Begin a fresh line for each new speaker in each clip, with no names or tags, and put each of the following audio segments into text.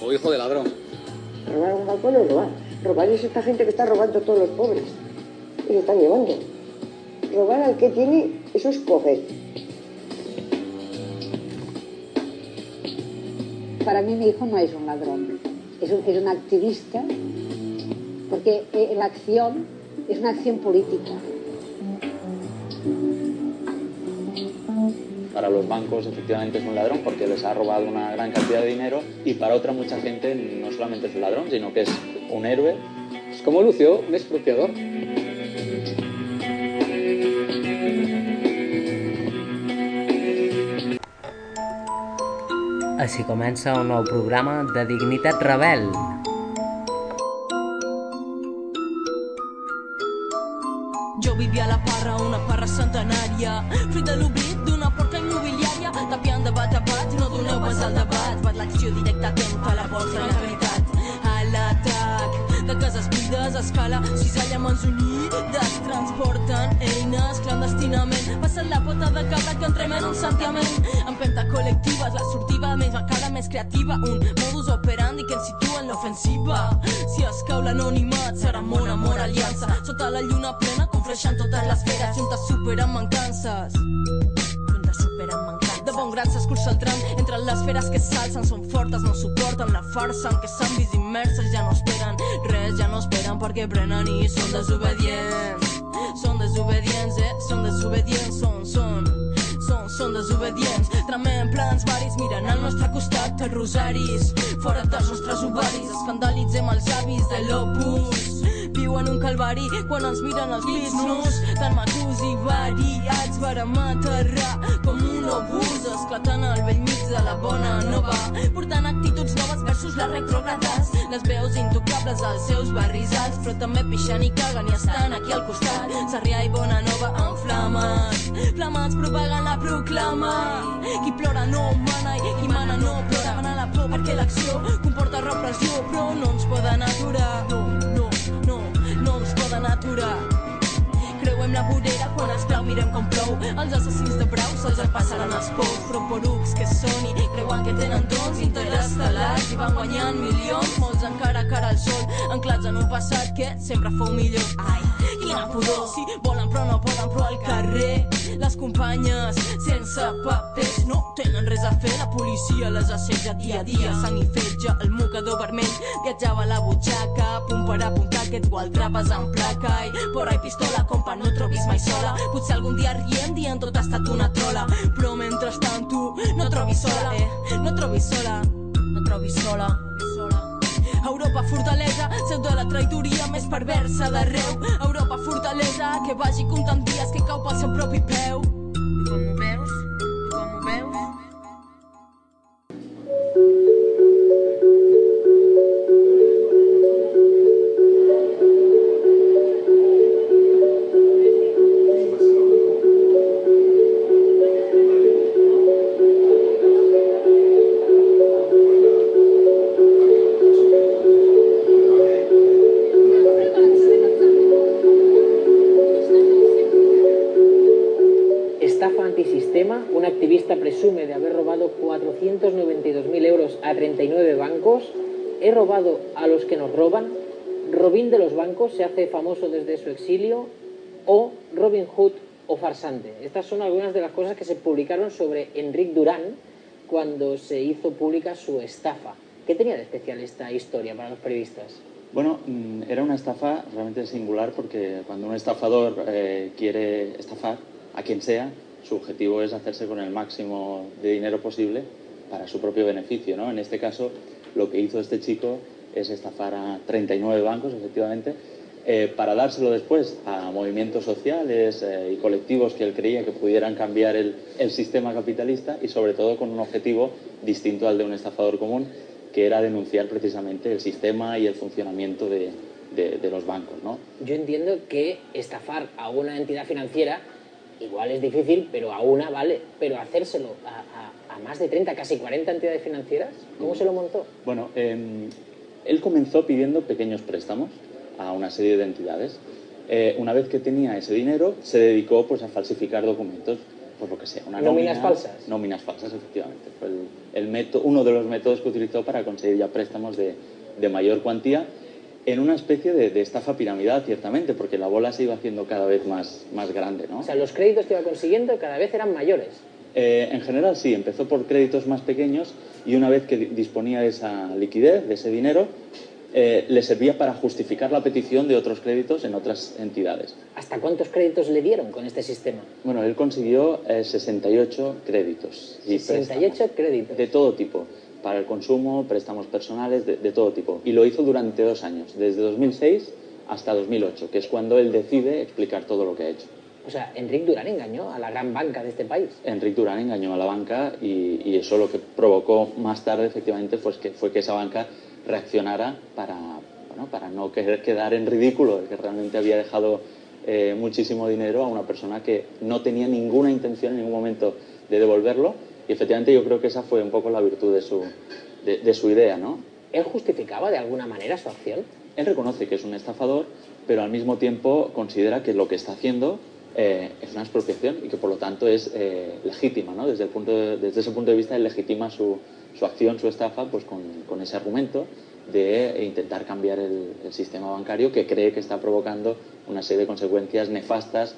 o hijo de ladrón.
Robar un banco no es robar. Robar es esta gente que está robando a todos los pobres. Y lo están llevando. Robar al que tiene, eso es coger.
Para mí mi hijo no es un ladrón, es un activista, porque la acción es una acción política.
Para los bancos efectivamente es un ladrón porque les ha robado una gran cantidad de dinero, y para otra mucha gente no solamente es un ladrón, sino que es un héroe.
Es como Lucio, un expropiador.
Així comença un nou programa de Dignitat Rebel.
Jo vivia a la Parra, una parra centenària, fruit de l'oblit d'una porca immobiliària, tapiant de bat a bat, no doneu pas al debat, bat l'acció directa atenta a la vostra realitat, a l'atac de cases buides a escala, cisalla manzonides, transporten eines clandestinament, passen la pota de cabra que entrem en un santiament, empenta col·lectives, la sortida més cara, més creativa, un modus operandi que ens situa en l'ofensiva. Si es cau l'anonimat serà món, amor, aliança, sota la lluna plena confleixen totes les feres, juntes superen mancances. De bon gran s'escurça el tram entre les feres que s'alcen, són fortes, no suporten la farsa en què s'han vist immerses, ja no esperen res, ja no esperen perquè prenen i són desobedients. Són desobedients, són desobedients, són desobedients. Tramem plans varis, miren al nostre costat els rosaris, fora dels nostres ovaris, escandalitzem els avis de l'opus. Viuen un calvari quan ens miren els dits nus, tan macos i variats, vàrem aterrar com un obús, esclatant al vell mig de la bona nova, portant actituds noves versus les retrogrades, les veus intocables als seus barris alts, però també pixant i caguen i estan aquí al costat, Sarrià i Bona Nova en flames, flamants propagant la proclama, qui plora no mana i qui mana no plora, mana la por perquè l'acció comporta repressió, però no ens poden aturar, no ens poden aturar. Creuem la vorera quan esclau, mirem com plou, els assassins de brau se'ls passaran els pous, però porucs que són i creuen que tenen dons interestel·lars i van guanyant milions, molts encara cara al sol, anclats en un passat que sempre fou millor. Ai, quina pudor, si volen però no poden, però al carrer les companyes sense papers no tenen res a fer, la policia les assetja dia a dia, sang i fetge, el mocador vermell viatjava a la butxaca, punt per apuntar aquest gualdrapes en placa i porra i pistola, compa, no trobis mai sola, potser algun dia riem dient tot ha estat una trola, però mentrestant tu no trobis sola, no trobis sola, no trobis sola. Europa fortalesa, seu de la traïdoria més perversa d'arreu. Europa fortalesa, que vagi comptant dies que cau pel seu propi peu. Com ho veus? Com ho veus?
Un activista presume de haber robado 492.000 euros a 39 bancos. He robado a los que nos roban. Robin de los bancos se hace famoso desde su exilio. O Robin Hood o farsante. Estas son algunas de las cosas que se publicaron sobre Enric Duran cuando se hizo pública su estafa. ¿Qué tenía de especial esta historia para los periodistas?
Bueno, era una estafa realmente singular porque cuando un estafador quiere estafar a quien sea, su objetivo es hacerse con el máximo de dinero posible para su propio beneficio, ¿no? En este caso, lo que hizo este chico es estafar a 39 bancos, efectivamente, para dárselo después a movimientos sociales y colectivos que él creía que pudieran cambiar el sistema capitalista y sobre todo con un objetivo distinto al de un estafador común, que era denunciar precisamente el sistema y el funcionamiento de los bancos, ¿no?
Yo entiendo que estafar a una entidad financiera igual es difícil, pero a una vale. Pero hacérselo a más de 30, casi 40 entidades financieras, ¿cómo se lo montó?
Bueno, él comenzó pidiendo pequeños préstamos a una serie de entidades. Una vez que tenía ese dinero, se dedicó pues, a falsificar documentos. por lo que sea, una
¿Nóminas falsas?
Nóminas falsas, efectivamente. Fue uno de los métodos que utilizó para conseguir ya préstamos de mayor cuantía, en una especie de estafa piramidal, ciertamente, porque la bola se iba haciendo cada vez más grande, ¿no?
O sea, los créditos que iba consiguiendo cada vez eran mayores.
En general sí, empezó por créditos más pequeños y una vez que disponía de esa liquidez, de ese dinero, le servía para justificar la petición de otros créditos en otras entidades.
¿Hasta cuántos créditos le dieron con este sistema?
Bueno, él consiguió 68 créditos.
68 créditos.
De todo tipo, para el consumo, préstamos personales, de todo tipo. Y lo hizo durante 2 años, desde 2006 hasta 2008, que es cuando él decide explicar todo lo que ha hecho.
O sea, Enric Duran engañó a la gran banca de este país.
Enric Duran engañó a la banca y eso lo que provocó más tarde, efectivamente, fue que esa banca reaccionara para no quedar en ridículo de que realmente había dejado muchísimo dinero a una persona que no tenía ninguna intención en ningún momento de devolverlo. Y efectivamente yo creo que esa fue un poco la virtud de su idea, ¿no?
¿Él justificaba de alguna manera su acción?
Él reconoce que es un estafador, pero al mismo tiempo considera que lo que está haciendo es una expropiación y que por lo tanto es legítima, ¿no? Desde ese punto de vista él legitima su acción, su estafa, pues con ese argumento de intentar cambiar el sistema bancario, que cree que está provocando una serie de consecuencias nefastas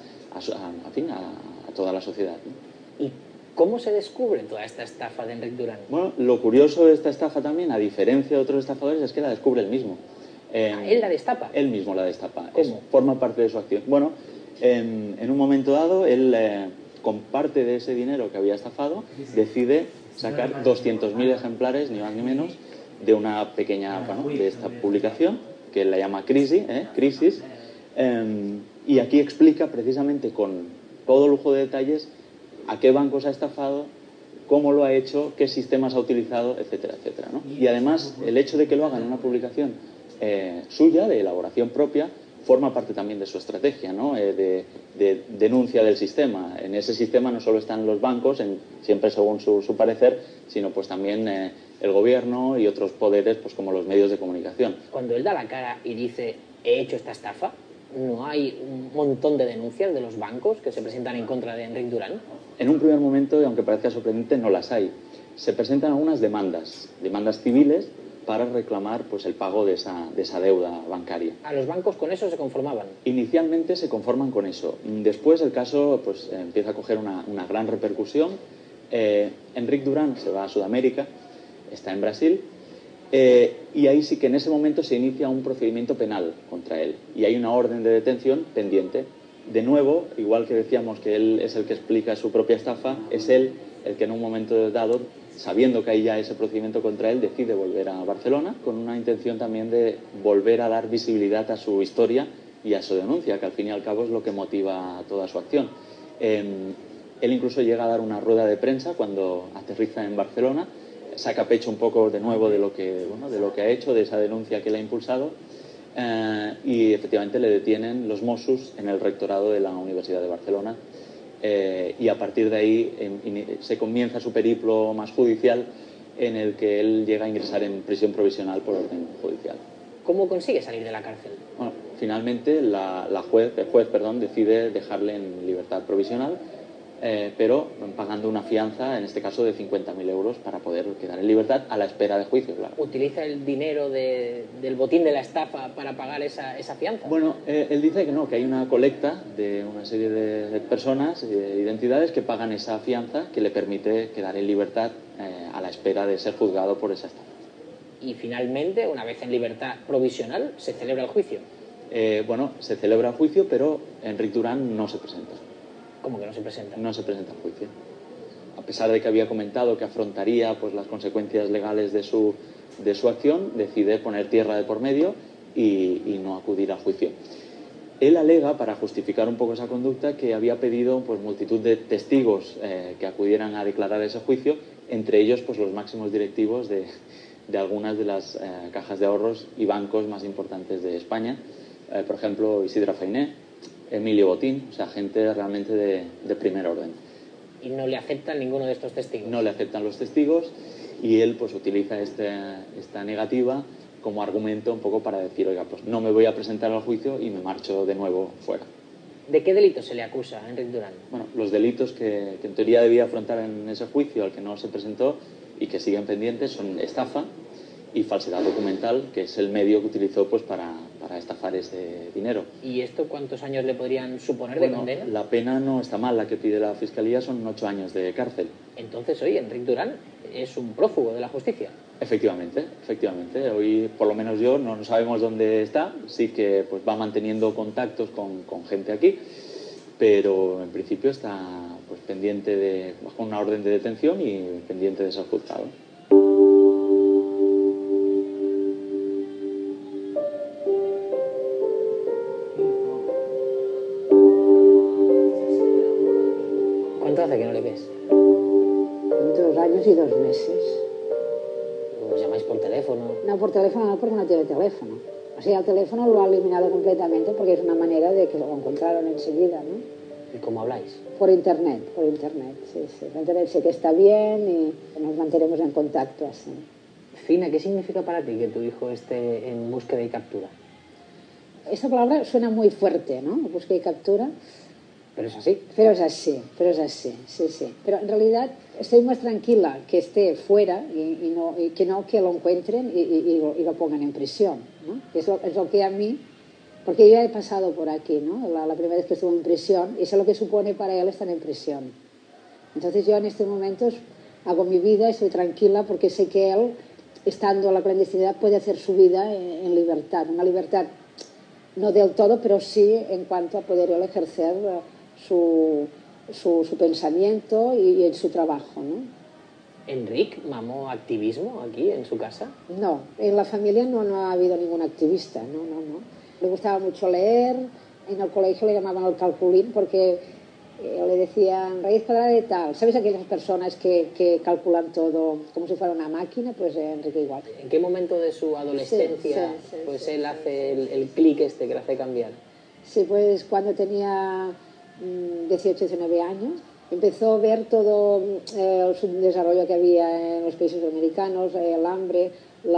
a toda la sociedad, ¿no?
¿Y cómo se descubre toda esta estafa de Enric Duran?
Bueno, lo curioso de esta estafa también, a diferencia de otros estafadores, es que la descubre él mismo.
¿Él la destapa?
Él mismo la destapa.
¿Cómo?
Forma parte de su acción. Bueno, en un momento dado, él, con parte de ese dinero que había estafado, decide sacar 200.000 ejemplares, ni más ni menos, de una pequeña, de esta publicación, que él la llama Crisis, y aquí explica precisamente con todo lujo de detalles a qué bancos ha estafado, cómo lo ha hecho, qué sistemas ha utilizado, etcétera, etcétera, ¿no? Y además, el hecho de que lo haga en una publicación suya, de elaboración propia, forma parte también de su estrategia, ¿no? De denuncia del sistema. En ese sistema no solo están los bancos, siempre según su parecer, sino pues también el gobierno y otros poderes, pues como los medios de comunicación.
Cuando él da la cara y dice, he hecho esta estafa, ¿no hay un montón de denuncias de los bancos que se presentan en contra de Enric Duran?
En un primer momento, y aunque parezca sorprendente, no las hay. Se presentan algunas demandas civiles, para reclamar pues el pago de esa deuda bancaria.
¿A los bancos con eso se conformaban?
Inicialmente se conforman con eso. Después el caso pues empieza a coger una gran repercusión. Enric Duran se va a Sudamérica, está en Brasil, y ahí sí que en ese momento se inicia un procedimiento penal contra él. Y hay una orden de detención pendiente. De nuevo, igual que decíamos que él es el que explica su propia estafa, es él el que en un momento dado, sabiendo que hay ya ese procedimiento contra él, decide volver a Barcelona con una intención también de volver a dar visibilidad a su historia y a su denuncia, que al fin y al cabo es lo que motiva toda su acción. Él incluso llega a dar una rueda de prensa cuando aterriza en Barcelona, saca pecho un poco de nuevo de lo que ha hecho, de esa denuncia que le ha impulsado, y efectivamente le detienen los Mossos en el rectorado de la Universidad de Barcelona. Y a partir de ahí se comienza su periplo más judicial, en el que él llega a ingresar en prisión provisional por orden judicial.
¿Cómo consigue salir de la cárcel?
Bueno, finalmente el juez decide dejarle en libertad provisional, pero pagando una fianza, en este caso de 50.000 euros, para poder quedar en libertad a la espera de juicio, claro.
¿Utiliza el dinero del botín de la estafa para pagar esa fianza?
Bueno, él dice que no, que hay una colecta de una serie de personas, de identidades que pagan esa fianza que le permite quedar en libertad a la espera de ser juzgado por esa estafa.
Y finalmente, una vez en libertad provisional, se celebra el juicio.
Bueno, se celebra el juicio, pero Enric Duran no se presenta.
¿Cómo que no se presenta?
No se presenta al juicio. A pesar de que había comentado que afrontaría pues, las consecuencias legales de su acción, decide poner tierra de por medio y no acudir al juicio. Él alega, para justificar un poco esa conducta, que había pedido pues, multitud de testigos que acudieran a declarar ese juicio, entre ellos pues, los máximos directivos de algunas de las cajas de ahorros y bancos más importantes de España. Por ejemplo, Isidre Fainé, Emilio Botín, o sea, gente realmente de primer orden.
¿Y no le aceptan ninguno de estos testigos?
No le aceptan los testigos y él pues utiliza esta negativa como argumento un poco para decir, oiga, pues no me voy a presentar al juicio y me marcho de nuevo fuera.
¿De qué delitos se le acusa a Enric Duran?
Bueno, los delitos que en teoría debía afrontar en ese juicio al que no se presentó y que siguen pendientes son estafa y falsedad documental, que es el medio que utilizó pues para estafar ese dinero.
¿Y esto cuántos años le podrían suponer de condena?
La pena no está mal, la que pide la Fiscalía son 8 años de cárcel.
Entonces hoy Enric Duran es un prófugo de la justicia.
Efectivamente. Hoy, por lo menos yo, no sabemos dónde está. Sí que pues va manteniendo contactos con gente aquí, pero en principio está pues pendiente bajo una orden de detención y pendiente de ser juzgado.
¿Cuánto hace que no le ves?
2 años y 2 meses.
¿Os llamáis por teléfono?
No, por teléfono no, porque no tiene teléfono. O sea, el teléfono lo ha eliminado completamente porque es una manera de que lo encontraron enseguida, ¿no?
¿Y cómo habláis?
Por internet, sí. Por internet sé que está bien y nos mantenemos en contacto así.
Fina, ¿qué significa para ti que tu hijo esté en búsqueda y captura?
Esta palabra suena muy fuerte, ¿no? Búsqueda y captura.
Pero es así.
Pero es así, sí. Pero en realidad estoy más tranquila que esté fuera y que lo encuentren y lo pongan en prisión, ¿no? Es lo que a mí, porque yo he pasado por aquí, ¿no? La primera vez que estuve en prisión, y sé lo que supone para él estar en prisión. Entonces yo en estos momentos hago mi vida, estoy tranquila porque sé que él, estando en la clandestinidad, puede hacer su vida en libertad. Una libertad no del todo, pero sí en cuanto a poder él ejercer su pensamiento y en su trabajo, ¿no?
¿Enric mamó activismo aquí en su casa?
No, en la familia no ha habido ningún activista, no. Le gustaba mucho leer, en el colegio le llamaban el calculín porque le decían raíz cuadrada de tal. ¿Sabes aquellas personas que calculan todo como si fuera una máquina? Pues Enrique igual.
¿En qué momento de su adolescencia
sí.
Él hace el clic que le hace cambiar?
Sí, pues cuando tenía 18, 19 años, empezó a ver todo el subdesarrollo que había en los países americanos, el hambre,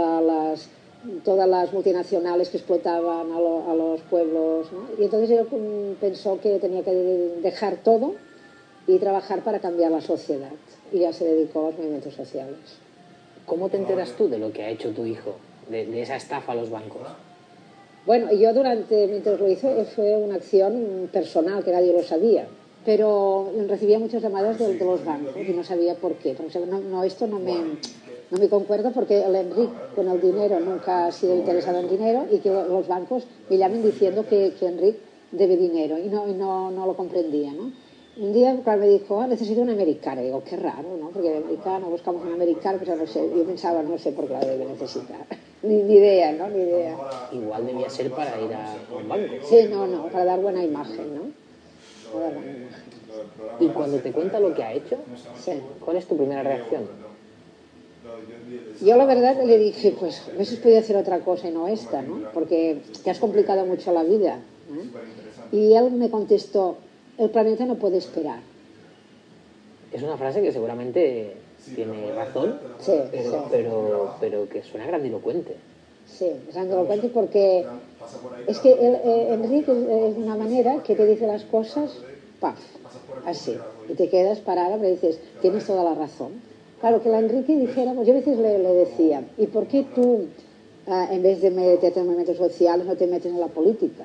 todas las multinacionales que explotaban a los pueblos, ¿no? Y entonces él pensó que tenía que dejar todo y trabajar para cambiar la sociedad. Y ya se dedicó a los movimientos sociales.
¿Cómo te enteras tú de lo que ha hecho tu hijo, de esa estafa a los bancos?
Bueno, yo mientras lo hizo, fue una acción personal, que nadie lo sabía. Pero recibía muchas llamadas de los bancos y no sabía por qué. Porque esto no me concuerda porque el Enric con el dinero nunca ha sido interesado en dinero y que los bancos me llamen diciendo que Enric debe dinero y no lo comprendía, ¿no? Un día me dijo, necesito un americano. Y digo, qué raro, ¿no? Porque el americano, buscamos un americano, pero no sé. Yo pensaba, no sé por qué lo debe necesitar. Ni idea, ¿no? Ni idea.
Igual debía ser para ir a un banco.
Sí, no, para dar buena imagen, ¿no? Para dar buena imagen.
Y cuando te cuenta lo que ha hecho,
sí.
¿Cuál es tu primera reacción?
Yo la verdad le dije, pues a veces podía hacer otra cosa y no esta, ¿no? Porque te has complicado mucho la vida, ¿no? Y él me contestó, el planeta no puede esperar.
Es una frase que seguramente tiene razón,
sí,
pero que suena grandilocuente.
Sí, es grandilocuente porque es que Enric es de una manera que te dice las cosas, ¡paf!, así. Y te quedas parada y dices, tienes toda la razón. Claro, que la Enrique dijera, pues yo a veces le decía, ¿y por qué tú, en vez de meterte en movimientos sociales, no te metes en la política?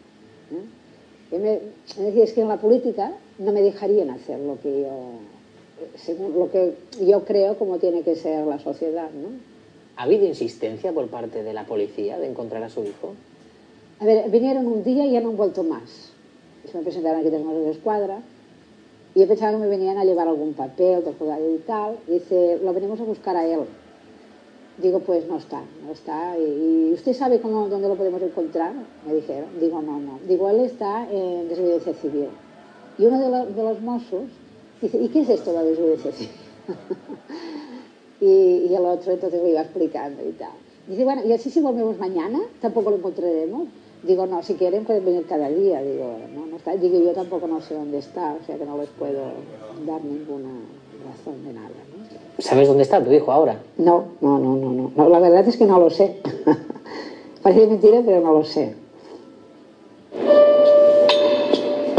Y me decía, es que en la política no me dejarían hacer lo que yo creo como tiene que ser la sociedad, ¿no?
¿Ha habido insistencia por parte de la policía de encontrar a su hijo?
A ver, vinieron un día y ya no han vuelto más. Se me presentaron aquí 3 Mossos d'Esquadra y yo pensaba que me venían a llevar algún papel de juzgado y tal. Y dice, lo venimos a buscar a él. Digo, pues no está. ¿Y usted sabe dónde lo podemos encontrar? Me dijeron. Digo, no. Digo, él está en desobediencia civil. Y uno de los mozos dice, ¿y qué es esto de la desobediencia civil? y el otro entonces lo iba explicando y tal. Dice, bueno, y así si volvemos mañana, tampoco lo encontraremos. Digo, no, si quieren pueden venir cada día. Digo, no está. Digo, yo tampoco no sé dónde está, o sea que no les puedo dar ninguna razón de nada, ¿no?
¿Sabes dónde está tu hijo ahora?
No, la verdad es que no lo sé. Parece mentira, pero no lo sé.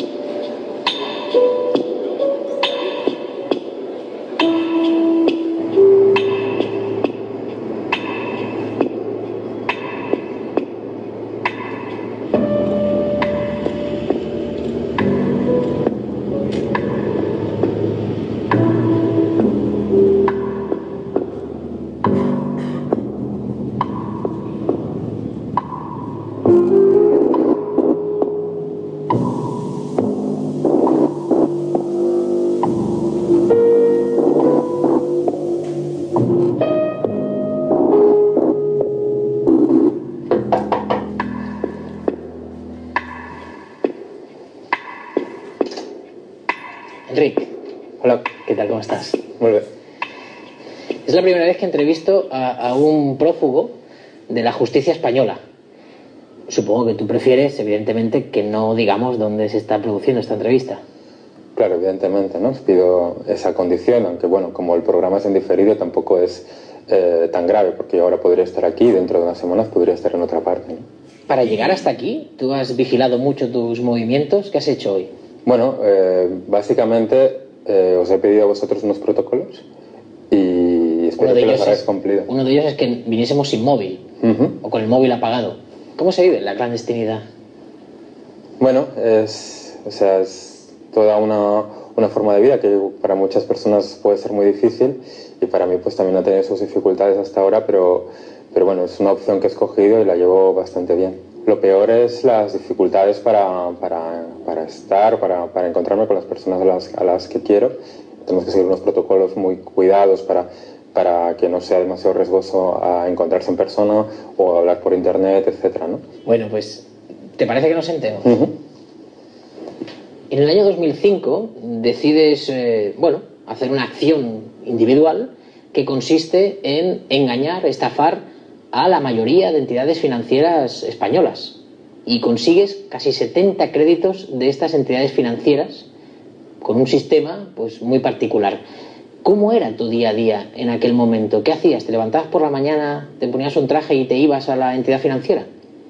tal? ¿Cómo estás?
Muy bien.
Es la primera vez que entrevisto a un prófugo de la justicia española. Supongo que tú prefieres, evidentemente, que no digamos dónde se está produciendo esta entrevista.
Claro, evidentemente, ¿no? Os pido esa condición, aunque bueno, como el programa es en diferido, tampoco es tan grave, porque yo ahora podría estar aquí y dentro de unas semanas podría estar en otra parte, ¿no?
Para llegar hasta aquí, ¿tú has vigilado mucho tus movimientos? ¿Qué has hecho hoy?
Bueno, básicamente os he pedido a vosotros unos protocolos y espero que los hayáis cumplido.
Uno de ellos es que viniésemos sin móvil o con el móvil apagado. ¿Cómo se vive la clandestinidad?
Bueno, es toda una forma de vida que para muchas personas puede ser muy difícil y para mí pues también ha tenido sus dificultades hasta ahora, pero bueno, es una opción que he escogido y la llevo bastante bien. Lo peor es las dificultades para encontrarme con las personas a las que quiero. Tenemos que seguir unos protocolos muy cuidados para que no sea demasiado riesgoso a encontrarse en persona o hablar por internet, etcétera, ¿no?
Bueno, pues, ¿te parece que nos sentemos? En el año 2005 decides, hacer una acción individual que consiste en engañar, estafar a la mayoría de entidades financieras españolas y consigues casi 70 créditos de estas entidades financieras con un sistema pues muy particular. ¿Cómo era tu día a día en aquel momento? ¿Qué hacías? ¿Te levantabas por la mañana, te ponías un traje y te ibas a la entidad financiera?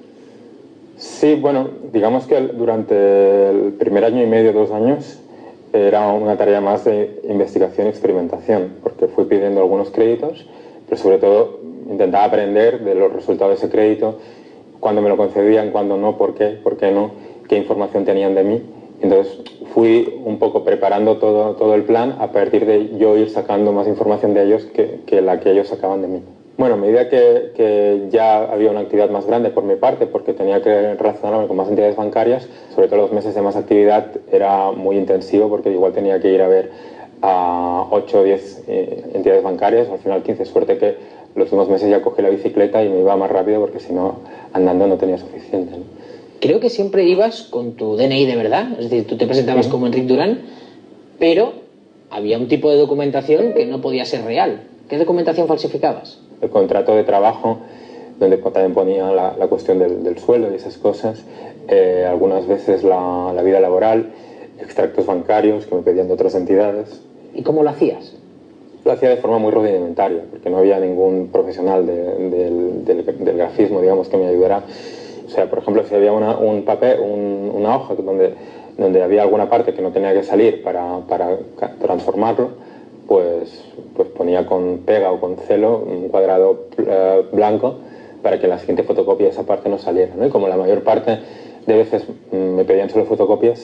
Sí, bueno, digamos que durante el primer año y medio, 2 años, era una tarea más de investigación y experimentación, porque fui pidiendo algunos créditos, pero sobre todo intentaba aprender de los resultados de ese crédito, cuándo me lo concedían, cuándo no, por qué no, qué información tenían de mí. Entonces fui un poco preparando todo el plan a partir de yo ir sacando más información de ellos que la que ellos sacaban de mí. Bueno, a medida que ya había una actividad más grande por mi parte, porque tenía que relacionarme con más entidades bancarias, sobre todo los meses de más actividad era muy intensivo porque igual tenía que ir a ver a 8 o 10 entidades bancarias, al final 15, suerte que los últimos meses ya cogí la bicicleta y me iba más rápido porque si no, andando no tenía suficiente, ¿no?
Creo que siempre ibas con tu DNI de verdad, es decir, tú te presentabas como Enric Duran, pero había un tipo de documentación que no podía ser real. ¿Qué documentación falsificabas?
El contrato de trabajo, donde también ponía la cuestión del sueldo y esas cosas, algunas veces la vida laboral, extractos bancarios que me pedían de otras entidades.
¿Y cómo lo hacías?
Lo hacía de forma muy rudimentaria, porque no había ningún profesional del grafismo, digamos, que me ayudara. O sea, por ejemplo, si había un papel, una hoja donde había alguna parte que no tenía que salir para transformarlo, pues ponía con pega o con celo un cuadrado blanco para que en la siguiente fotocopia esa parte no saliera, ¿no? Y como la mayor parte de veces me pedían solo fotocopias,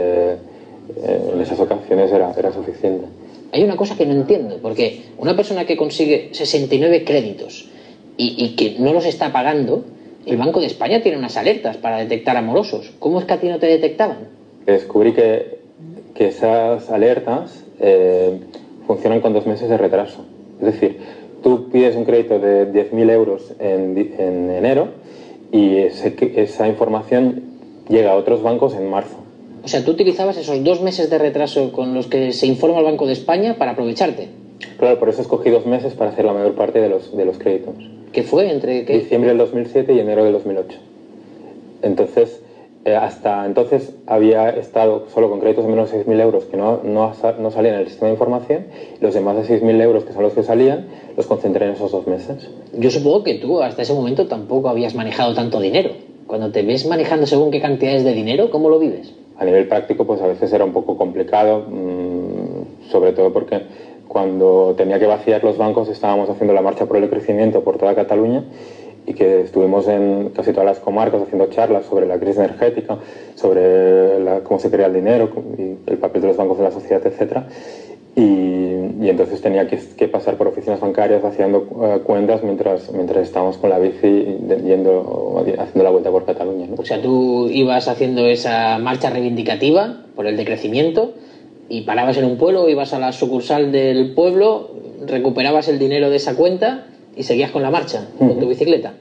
en esas ocasiones era suficiente.
Hay una cosa que no entiendo, porque una persona que consigue 69 créditos y que no los está pagando, el Banco de España tiene unas alertas para detectar a morosos. ¿Cómo es que a ti no te detectaban?
Descubrí que esas alertas funcionan con 2 meses de retraso. Es decir, tú pides un crédito de 10.000 euros en enero y esa información llega a otros bancos en marzo.
O sea, tú utilizabas esos 2 meses de retraso con los que se informa al Banco de España para aprovecharte.
Claro, por eso escogí 2 meses para hacer la mayor parte de los créditos.
¿Qué fue? ¿Entre qué?
Diciembre del 2007 y enero del 2008. Entonces, hasta entonces había estado solo con créditos de menos de 6.000 euros que no salían en el sistema de información, y los de más de 6.000 euros, que son los que salían, los concentré en esos 2 meses.
Yo supongo que tú hasta ese momento tampoco habías manejado tanto dinero. Cuando te ves manejando según qué cantidades de dinero, ¿cómo lo vives?
A nivel práctico, pues a veces era un poco complicado, sobre todo porque cuando tenía que vaciar los bancos estábamos haciendo la marcha por el crecimiento por toda Cataluña y que estuvimos en casi todas las comarcas haciendo charlas sobre la crisis energética, sobre cómo se crea el dinero y el papel de los bancos en la sociedad, etc. Y entonces tenía que pasar por oficinas bancarias haciendo cuentas mientras estábamos con la bici haciendo la vuelta por Cataluña, ¿no?
O sea, tú ibas haciendo esa marcha reivindicativa por el decrecimiento y parabas en un pueblo, ibas a la sucursal del pueblo, recuperabas el dinero de esa cuenta y seguías con la marcha, con tu bicicleta.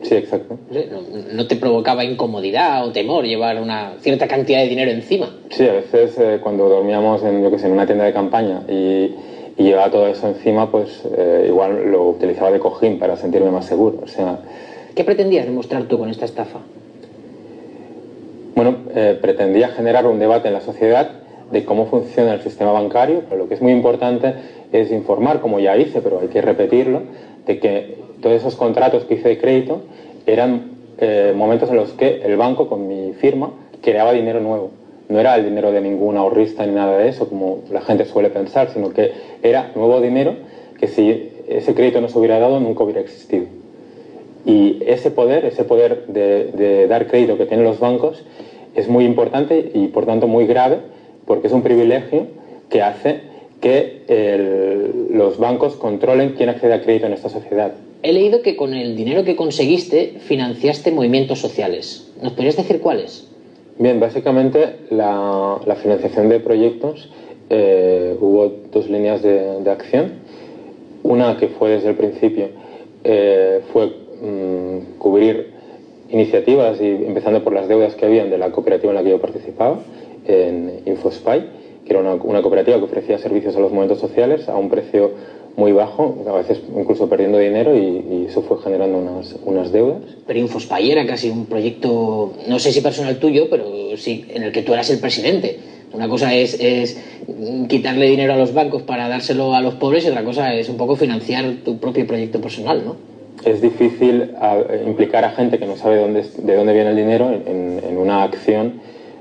Sí, exacto.
¿No te provocaba incomodidad o temor llevar una cierta cantidad de dinero encima?
Sí, a veces cuando dormíamos en, yo qué sé, en una tienda de campaña y llevaba todo eso encima, pues igual lo utilizaba de cojín para sentirme más seguro. O sea,
¿qué pretendías demostrar tú con esta estafa?
Bueno, pretendía generar un debate en la sociedad de cómo funciona el sistema bancario, pero lo que es muy importante es informar, como ya hice, pero hay que repetirlo, de que todos esos contratos que hice de crédito eran momentos en los que el banco, con mi firma, creaba dinero nuevo. No era el dinero de ningún ahorrista ni nada de eso, como la gente suele pensar, sino que era nuevo dinero que si ese crédito no se hubiera dado, nunca hubiera existido. Y ese poder de dar crédito que tienen los bancos es muy importante y por tanto muy grave, porque es un privilegio que hace que los bancos controlen quién accede a crédito en esta sociedad.
He leído que con el dinero que conseguiste financiaste movimientos sociales. ¿Nos podrías decir cuáles?
Bien, básicamente la financiación de proyectos, hubo dos líneas de acción. Una que fue desde el principio fue cubrir iniciativas, y empezando por las deudas que habían de la cooperativa en la que yo participaba, en InfoSpy, que era una cooperativa que ofrecía servicios a los movimientos sociales a un precio muy bajo, a veces incluso perdiendo dinero, y eso fue generando unas deudas.
Pero InfoSpy era casi un proyecto, no sé si personal tuyo, pero sí en el que tú eras el presidente. Una cosa es quitarle dinero a los bancos para dárselo a los pobres, y otra cosa es un poco financiar tu propio proyecto personal, ¿no?
Es difícil implicar a gente que no sabe de dónde viene el dinero en una acción,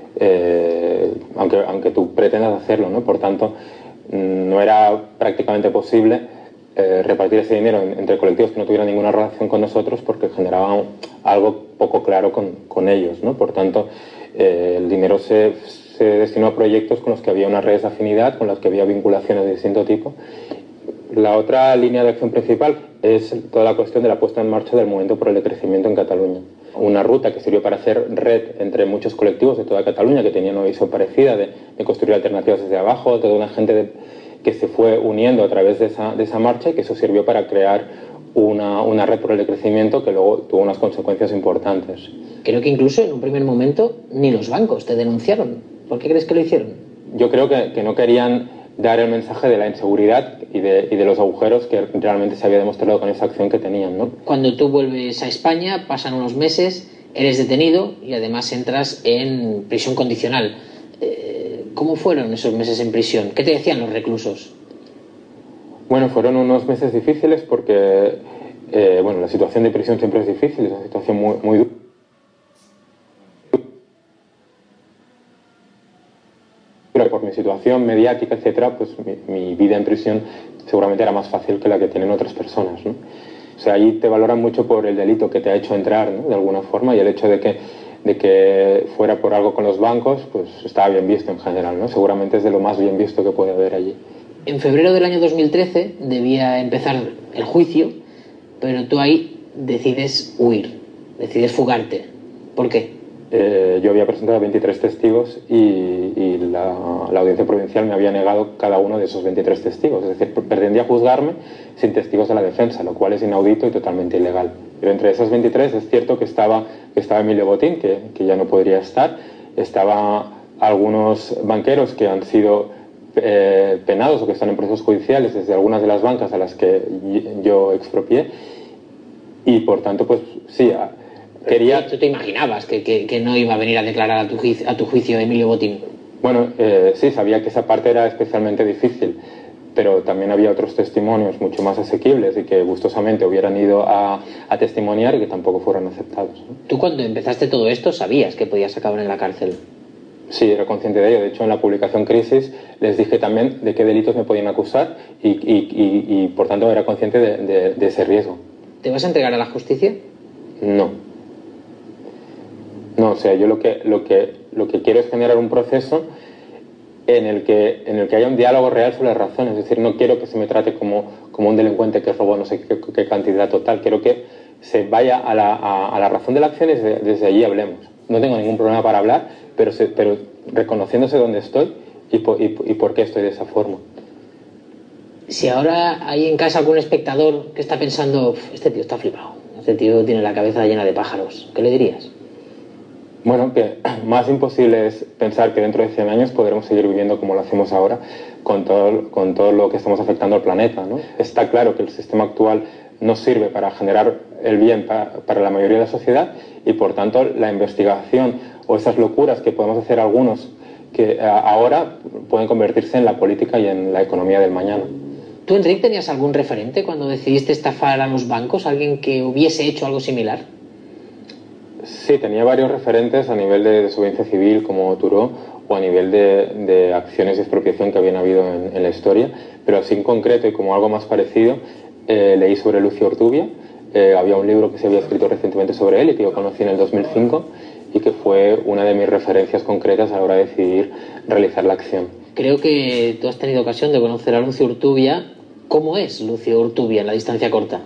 aunque tú pretendas hacerlo, ¿no? Por tanto, no era prácticamente posible repartir ese dinero entre colectivos que no tuvieran ninguna relación con nosotros, porque generaba algo poco claro con ellos, ¿no? Por tanto, el dinero se destinó a proyectos con los que había unas redes de afinidad, con los que había vinculaciones de distinto tipo. La otra línea de acción principal es toda la cuestión de la puesta en marcha del Movimiento por el Decrecimiento en Cataluña. Una ruta que sirvió para hacer red entre muchos colectivos de toda Cataluña que tenían una visión parecida de construir alternativas desde abajo, toda una gente que se fue uniendo a través de esa marcha, y que eso sirvió para crear una red por el decrecimiento que luego tuvo unas consecuencias importantes.
Creo que incluso en un primer momento ni los bancos te denunciaron. ¿Por qué crees que lo hicieron?
Yo creo que no querían dar el mensaje de la inseguridad y de los agujeros que realmente se había demostrado con esa acción que tenían, ¿no?
Cuando tú vuelves a España, pasan unos meses, eres detenido y además entras en prisión condicional. ¿Cómo fueron esos meses en prisión? ¿Qué te decían los reclusos?
Bueno, fueron unos meses difíciles porque la situación de prisión siempre es difícil, es una situación muy dura. Por mi situación mediática, etcétera, pues mi vida en prisión seguramente era más fácil que la que tienen otras personas, ¿no? O sea, ahí te valoran mucho por el delito que te ha hecho entrar, ¿no? De alguna forma, y el hecho de que fuera por algo con los bancos, pues estaba bien visto en general, ¿no? Seguramente es de lo más bien visto que puede haber allí.
En febrero del año 2013 debía empezar el juicio, pero tú ahí decides huir, decides fugarte. ¿Por qué?
Yo había presentado 23 testigos y la audiencia provincial me había negado cada uno de esos 23 testigos. Es decir, pretendía juzgarme sin testigos de la defensa, lo cual es inaudito y totalmente ilegal. Pero entre esos 23 es cierto que estaba Emilio Botín, que ya no podría estar. Estaba algunos banqueros que han sido penados o que están en procesos judiciales desde algunas de las bancas a las que yo expropié. Y por tanto, pues sí...
¿Tú te imaginabas que no iba a venir a declarar a tu juicio Emilio Botín?
Bueno, sí, sabía que esa parte era especialmente difícil, pero también había otros testimonios mucho más asequibles y que gustosamente hubieran ido a testimoniar y que tampoco fueron aceptados, ¿no?
¿Tú cuando empezaste todo esto sabías que podías acabar en la cárcel?
Sí, era consciente de ello. De hecho, en la publicación Crisis les dije también de qué delitos me podían acusar y por tanto era consciente de ese riesgo.
¿Te vas a entregar a la justicia?
No. No, o sea, yo lo que quiero es generar un proceso en el que haya un diálogo real sobre las razones. Es decir, no quiero que se me trate como un delincuente que robó no sé qué cantidad total. Quiero que se vaya a la razón de la acción y desde allí hablemos. No tengo ningún problema para hablar, pero reconociéndose dónde estoy y por qué estoy de esa forma.
Si ahora hay en casa algún espectador que está pensando, este tío está flipado, este tío tiene la cabeza llena de pájaros. ¿Qué le dirías?
Bueno, que más imposible es pensar que dentro de 100 años podremos seguir viviendo como lo hacemos ahora con todo lo que estamos afectando al planeta, ¿no? Está claro que el sistema actual no sirve para generar el bien para la mayoría de la sociedad y, por tanto, la investigación o esas locuras que podemos hacer algunos que ahora pueden convertirse en la política y en la economía del mañana.
¿Tú, Enric, tenías algún referente cuando decidiste estafar a los bancos? ¿Alguien que hubiese hecho algo similar?
Sí, tenía varios referentes a nivel de desobediencia civil como Turó o a nivel de acciones de expropiación que habían habido en la historia, pero así en concreto y como algo más parecido, leí sobre Lucio Urtubia. Había un libro que se había escrito recientemente sobre él y que yo conocí en el 2005 y que fue una de mis referencias concretas a la hora de decidir realizar la acción.
Creo que tú has tenido ocasión de conocer a Lucio Urtubia. ¿Cómo es Lucio Urtubia en la distancia corta?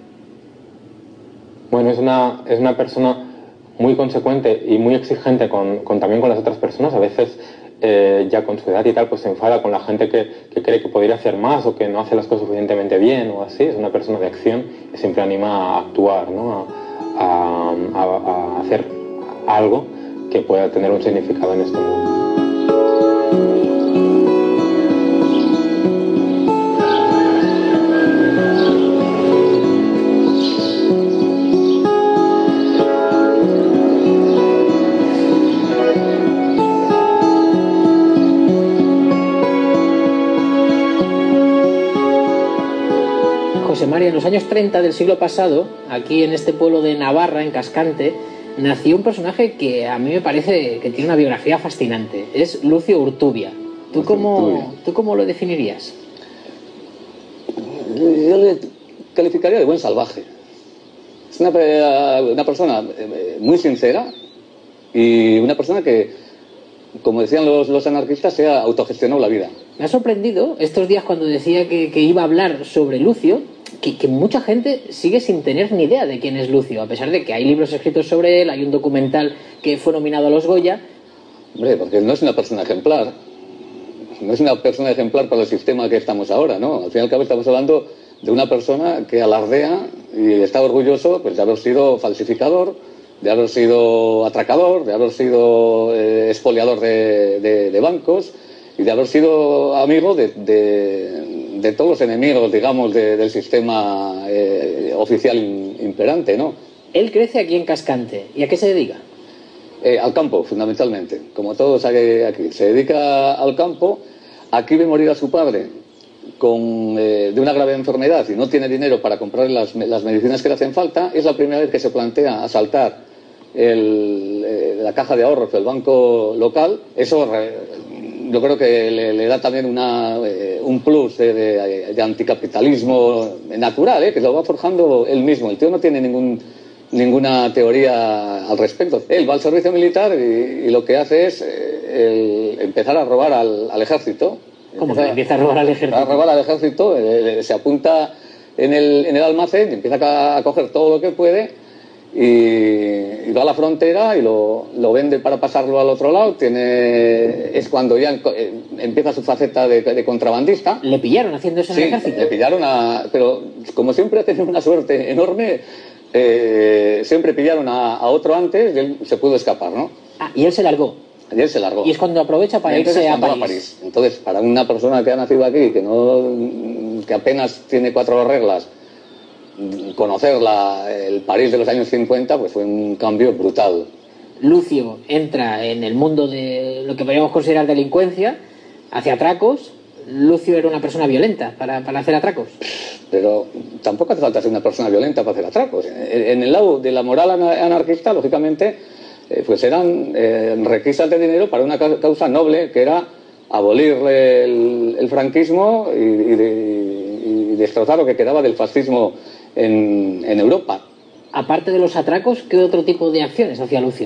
Bueno, es una persona muy consecuente y muy exigente también con las otras personas. A veces, ya con su edad y tal, pues se enfada con la gente que cree que podría hacer más o que no hace las cosas suficientemente bien o así. Es una persona de acción que siempre anima a actuar, ¿no? a hacer algo que pueda tener un significado en este mundo.
José María, en los años 30 del siglo pasado, aquí en este pueblo de Navarra, en Cascante, nació un personaje que a mí me parece que tiene una biografía fascinante. Es Lucio Urtubia. ¿Tú cómo lo definirías?
Yo le calificaría de buen salvaje. Es una persona muy sincera y una persona que, como decían los anarquistas, se ha autogestionado la vida.
Me ha sorprendido estos días cuando decía que iba a hablar sobre Lucio, que mucha gente sigue sin tener ni idea de quién es Lucio, a pesar de que hay libros escritos sobre él, hay un documental que fue nominado a los Goya.
Hombre, porque no es una persona ejemplar. No es una persona ejemplar para el sistema que estamos ahora, ¿no? Al fin y al cabo estamos hablando de una persona que alardea y está orgulloso, pues, de haber sido falsificador, de haber sido atracador, de haber sido expoliador de bancos y de haber sido amigo de todos los enemigos, digamos, del sistema oficial imperante, ¿no?
Él crece aquí en Cascante. ¿Y a qué se dedica?
Al campo, fundamentalmente. Como todos aquí. Se dedica al campo. Aquí ve morir a su padre de una grave enfermedad y no tiene dinero para comprar las medicinas que le hacen falta. Es la primera vez que se plantea asaltar la caja de ahorros del banco local. Eso yo creo que le da también un plus de anticapitalismo natural, que lo va forjando él mismo. El tío no tiene ninguna teoría al respecto. Él va al servicio militar y lo que hace es empezar a robar al ejército.
¿Cómo que empieza a robar al ejército?
A robar al ejército, se apunta en el almacén y empieza a coger todo lo que puede y va a la frontera y lo vende para pasarlo al otro lado. Es cuando ya empieza su faceta de contrabandista.
¿Le pillaron haciendo eso en el ejército?
Sí, le pillaron pero como siempre ha tenido una suerte enorme, siempre pillaron a otro antes y él se pudo escapar, ¿no?
Ah, y él se largó.
Y él se largó.
Y es cuando aprovecha para irse a París.
Entonces, para una persona que ha nacido aquí, que apenas tiene 4 reglas, conocer el París de los años 50, pues fue un cambio brutal.
Lucio entra en el mundo de lo que podríamos considerar delincuencia, hace atracos. Lucio era una persona violenta para hacer atracos.
Pero tampoco hace falta ser una persona violenta para hacer atracos. En el lado de la moral anarquista, lógicamente, pues eran requisas de dinero para una causa noble, que era abolir el franquismo y destrozar lo que quedaba del fascismo en Europa.
Aparte de los atracos, ¿qué otro tipo de acciones hacía Lucio?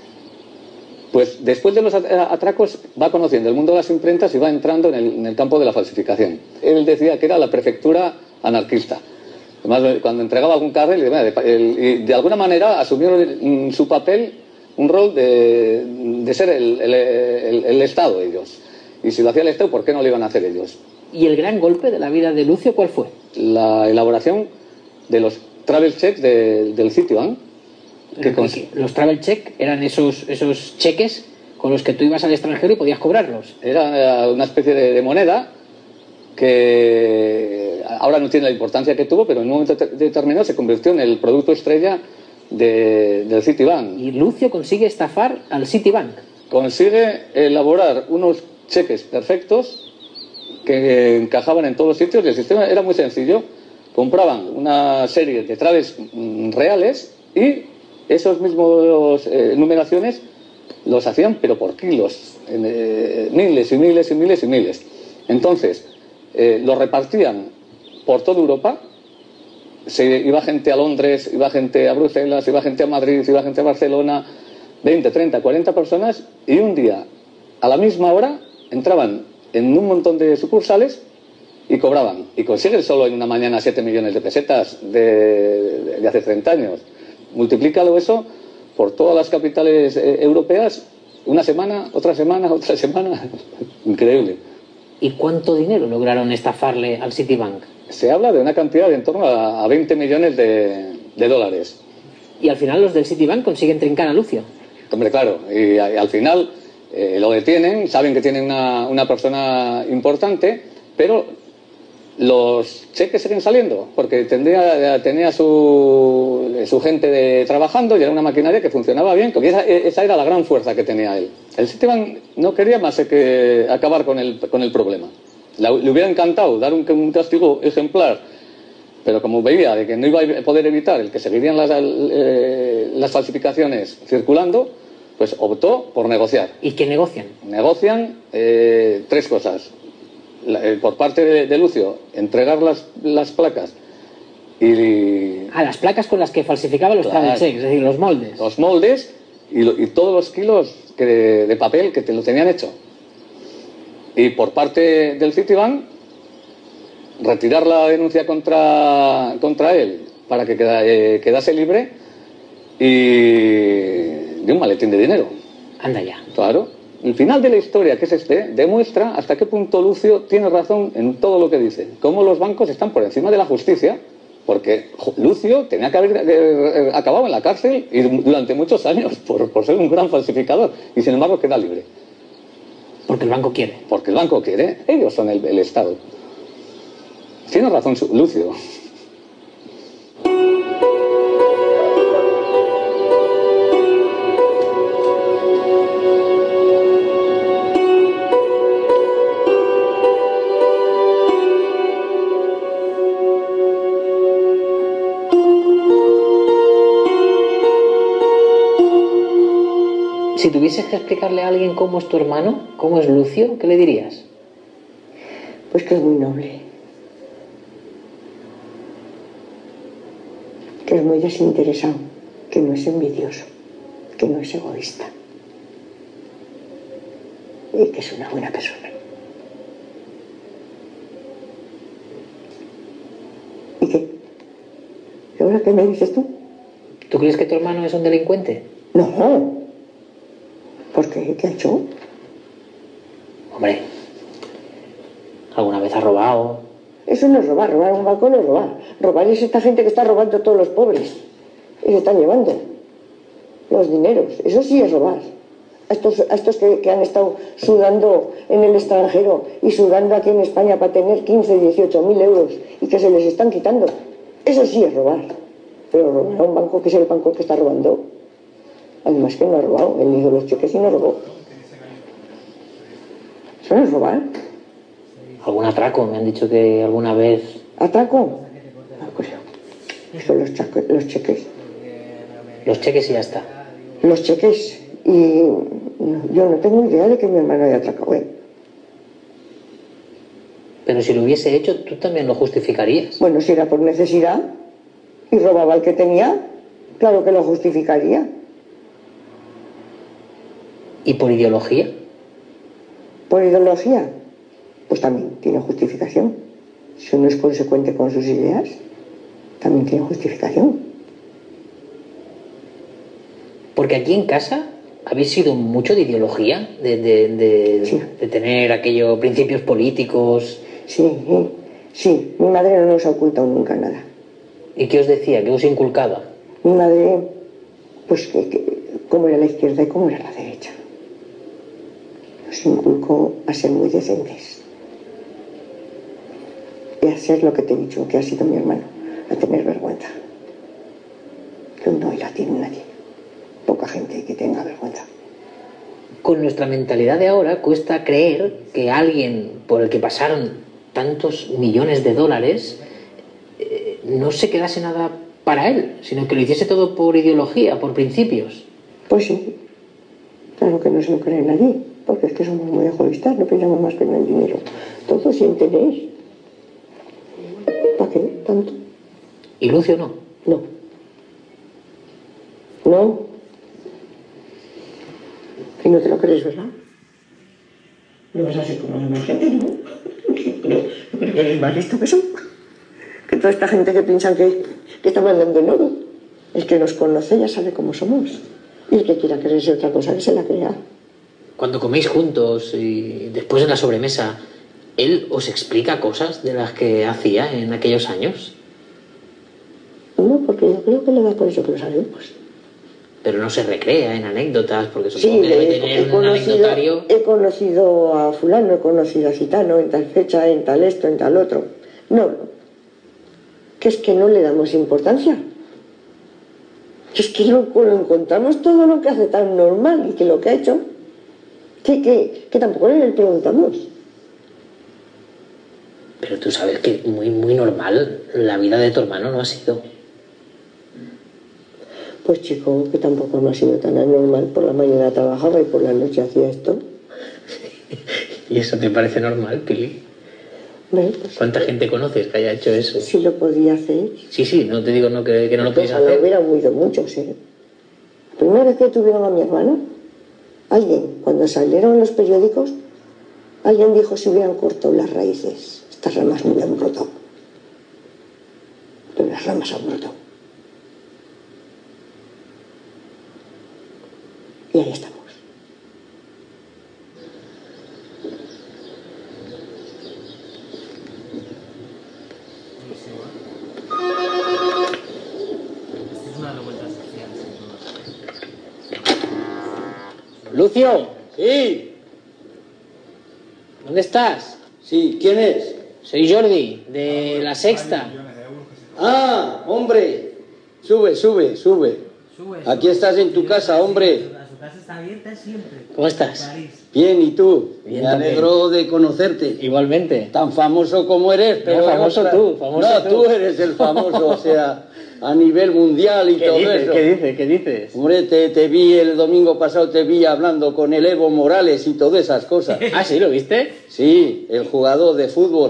Pues después de los atracos va conociendo el mundo de las imprentas y va entrando en el campo de la falsificación. Él decía que era la prefectura anarquista. Además, cuando entregaba algún carril, y de alguna manera asumió su papel, un rol de ser el Estado ellos. Y si lo hacía el Estado, ¿por qué no lo iban a hacer ellos?
¿Y el gran golpe de la vida de Lucio cuál fue?
La elaboración de los travel checks del Citibank.
Los travel check eran esos cheques con los que tú ibas al extranjero y podías cobrarlos.
Era una especie de moneda que ahora no tiene la importancia que tuvo, pero en un momento determinado se convirtió en el producto estrella del Citibank.
Y Lucio consigue estafar al Citibank.
Consigue elaborar unos cheques perfectos que encajaban en todos los sitios, y el sistema era muy sencillo. Compraban una serie de traves reales y esos mismos numeraciones los hacían, pero por kilos, miles y miles y miles y miles. Entonces, los repartían por toda Europa. Iba gente a Londres, iba gente a Bruselas, iba gente a Madrid, iba gente a Barcelona, 20, 30, 40 personas, y un día, a la misma hora, entraban en un montón de sucursales y cobraban. Y consiguen solo en una mañana 7 millones de pesetas de hace 30 años. Multiplícalo eso por todas las capitales europeas, una semana, otra semana, otra semana. Increíble.
¿Y cuánto dinero lograron estafarle al Citibank?
Se habla de una cantidad de en torno a 20 millones de dólares.
Y al final los del Citibank consiguen trincar a Lucio.
Hombre, claro, y al final lo detienen, saben que tienen una persona importante, pero los cheques siguen saliendo, porque tenía su gente trabajando, y era una maquinaria que funcionaba bien, porque esa era la gran fuerza que tenía él. El Citibank no quería más que acabar con el problema. Le hubiera encantado dar un castigo ejemplar, pero como veía de que no iba a poder evitar el que seguirían las falsificaciones circulando, pues optó por negociar.
¿Y qué negocian?
Negocian 3 cosas. Por parte de Lucio, entregar las placas y...
las placas con las que falsificaba los travel checks, es decir, los moldes.
Los moldes y todos los kilos de papel que te lo tenían hecho. Y por parte del Citibank, retirar la denuncia contra él para que quedase libre, y de un maletín de dinero.
Anda ya.
Claro. El final de la historia, que es demuestra hasta qué punto Lucio tiene razón en todo lo que dice. Cómo los bancos están por encima de la justicia, porque Lucio tenía que haber acabado en la cárcel y durante muchos años por ser un gran falsificador, y sin embargo queda libre.
Porque el banco quiere.
Porque el banco quiere. Ellos son el Estado. Tiene razón Lucio.
Si tuvieses que explicarle a alguien cómo es tu hermano, cómo es Lucio, ¿qué le dirías?
Pues que es muy noble, que es muy desinteresado, que no es envidioso, que no es egoísta y que es una buena persona. ¿Y qué? ¿Y ahora qué me dices tú?
¿Tú crees que tu hermano es un delincuente?
No. ¿Por qué? ¿Qué ha hecho?
Hombre, ¿alguna vez ha robado?
Eso no es robar. Robar un banco no es robar. Robar es esta gente que está robando a todos los pobres y se están llevando los dineros. Eso sí es robar. A estos que han estado sudando en el extranjero y sudando aquí en España para tener 15, 18 mil euros y que se les están quitando. Eso sí es robar. Pero robar a un banco, que es el banco que está robando. Además que no ha robado, él hizo los cheques y no robó. ¿Eso no es robar?
¿Algún atraco? Me han dicho que alguna vez...
¿Atraco? No creo. Eso los cheques.
Los cheques y ya está.
Los cheques. Y yo no tengo idea de que mi hermano haya atracado, ¿eh?
Pero si lo hubiese hecho, tú también lo justificarías.
Bueno, si era por necesidad y robaba el que tenía, claro que lo justificaría.
¿Y por ideología?
¿Por ideología? Pues también tiene justificación. Si uno es consecuente con sus ideas, también tiene justificación.
Porque aquí en casa habéis sido mucho de ideología, de tener aquellos principios políticos.
Sí, mi madre no nos ha ocultado nunca nada.
¿Y qué os decía? ¿Qué os inculcaba?
Mi madre, pues, cómo era la izquierda y cómo era la derecha. Nos inculcó a ser muy decentes. Y a ser lo que te he dicho, que ha sido mi hermano, a tener vergüenza. Que no la tiene nadie. Poca gente que tenga vergüenza.
Con nuestra mentalidad de ahora cuesta creer que alguien por el que pasaron tantos millones de dólares no se quedase nada para él, sino que lo hiciese todo por ideología, por principios.
Pues sí, claro que no se lo cree nadie, porque es que somos muy egoístas, no pensamos más que en el dinero. Todo sin tener. ¿Para qué tanto?
¿Y Lucio no?
No. No. Y no te lo crees, ¿verdad? No vas a ser como la demás gente, ¿no? No creo que eres más listo que eso. Que toda esta gente que piensan que está mandando en oro. El que nos conoce ya sabe cómo somos. Y el que quiera creerse otra cosa, que se la crea.
Cuando coméis juntos y después en la sobremesa, ¿él os explica cosas de las que hacía en aquellos años?
No, porque yo creo que le da por eso que lo sabemos.
Pero no se recrea en anécdotas, porque supongo que debe tener un anecdotario.
He conocido a fulano, he conocido a gitano, en tal fecha, en tal esto, en tal otro. No, que es que no le damos importancia. Que es que lo encontramos todo lo que hace tan normal y que lo que ha hecho, que tampoco le preguntamos.
Pero tú sabes que muy, muy normal la vida de tu hermano no ha sido.
Pues chico, que tampoco no ha sido tan anormal. Por la mañana trabajaba y por la noche hacía esto.
¿Y eso te parece normal, Pili?
Bueno, pues,
¿cuánta gente conoces que haya hecho eso?
Sí lo podía hacer.
Sí, no te digo que no lo podéis hacer.
Lo hubieran huido muchos, ¿eh? La primera vez que tuvieron a mi hermano, alguien, cuando salieron los periódicos, alguien dijo si hubieran cortado las raíces. Estas ramas no hubieran brotado. Pero las ramas han brotado. Y ahí estamos.
Lucio,
Sí,
¿dónde estás?
sí, ¿quién es?
Soy Jordi, de La Sexta.
Ah, hombre, sube. Aquí estás en tu casa, hombre.
Su casa está abierta siempre.
¿Cómo estás?
Bien, ¿y tú?
Bien,
Me alegro de conocerte.
Igualmente.
Tan famoso como eres, pero...
No, famoso tú, famoso
no,
tú.
tú eres el famoso, o sea, a nivel mundial y todo eso.
¿Qué dices?
Hombre, te vi el domingo pasado, te vi hablando con el Evo Morales y todas esas cosas.
Ah, ¿sí? ¿Lo viste?
Sí, el jugador de fútbol.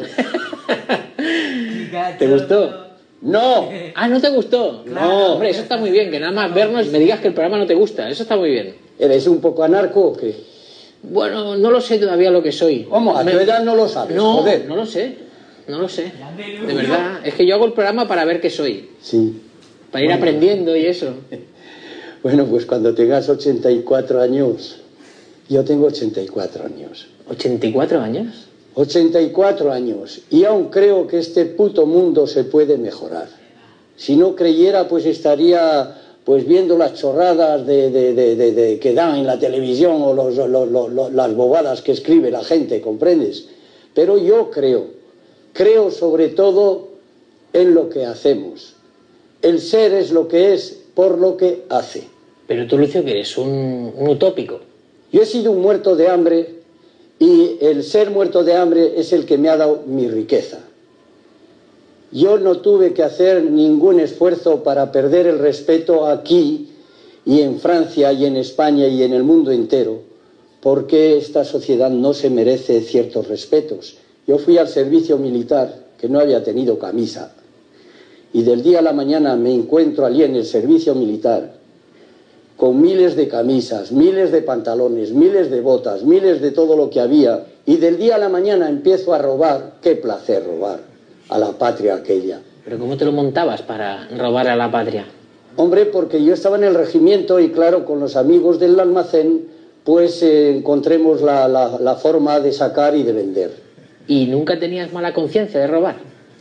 ¿Te gustó?
No,
Ah, ¿no te gustó?
No.
Hombre, eso está muy bien, que nada más vernos me digas que el programa no te gusta. Eso está muy bien.
¿eres un poco anarco o qué?
Bueno, no lo sé todavía lo que soy.
¿Cómo? A tu edad no lo sabes,
No,
joder.
no lo sé. De verdad. Es que yo hago el programa para ver qué soy.
Sí.
Para ir aprendiendo y eso.
Bueno, pues cuando tengas 84 años, yo tengo 84 años.
¿84 años?
84 años. Y aún creo que este puto mundo se puede mejorar. Si no creyera, pues estaría pues viendo las chorradas que dan en la televisión o las bobadas que escribe la gente, ¿comprendes? Pero yo creo sobre todo en lo que hacemos. El ser es lo que es por lo que hace.
Pero tú, Lucio, que eres un utópico.
Yo he sido un muerto de hambre y el ser muerto de hambre es el que me ha dado mi riqueza. Yo no tuve que hacer ningún esfuerzo para perder el respeto aquí y en Francia y en España y en el mundo entero, porque esta sociedad no se merece ciertos respetos. Yo fui al servicio militar, que no había tenido camisa, y del día a la mañana me encuentro allí en el servicio militar con miles de camisas, miles de pantalones, miles de botas, miles de todo lo que había, y del día a la mañana empiezo a robar. ¡Qué placer robar a la patria aquella!
¿Pero cómo te lo montabas para robar a la patria?
Hombre, porque yo estaba en el regimiento y claro, con los amigos del almacén, pues encontremos la forma de sacar y de vender.
¿Y nunca tenías mala conciencia de robar?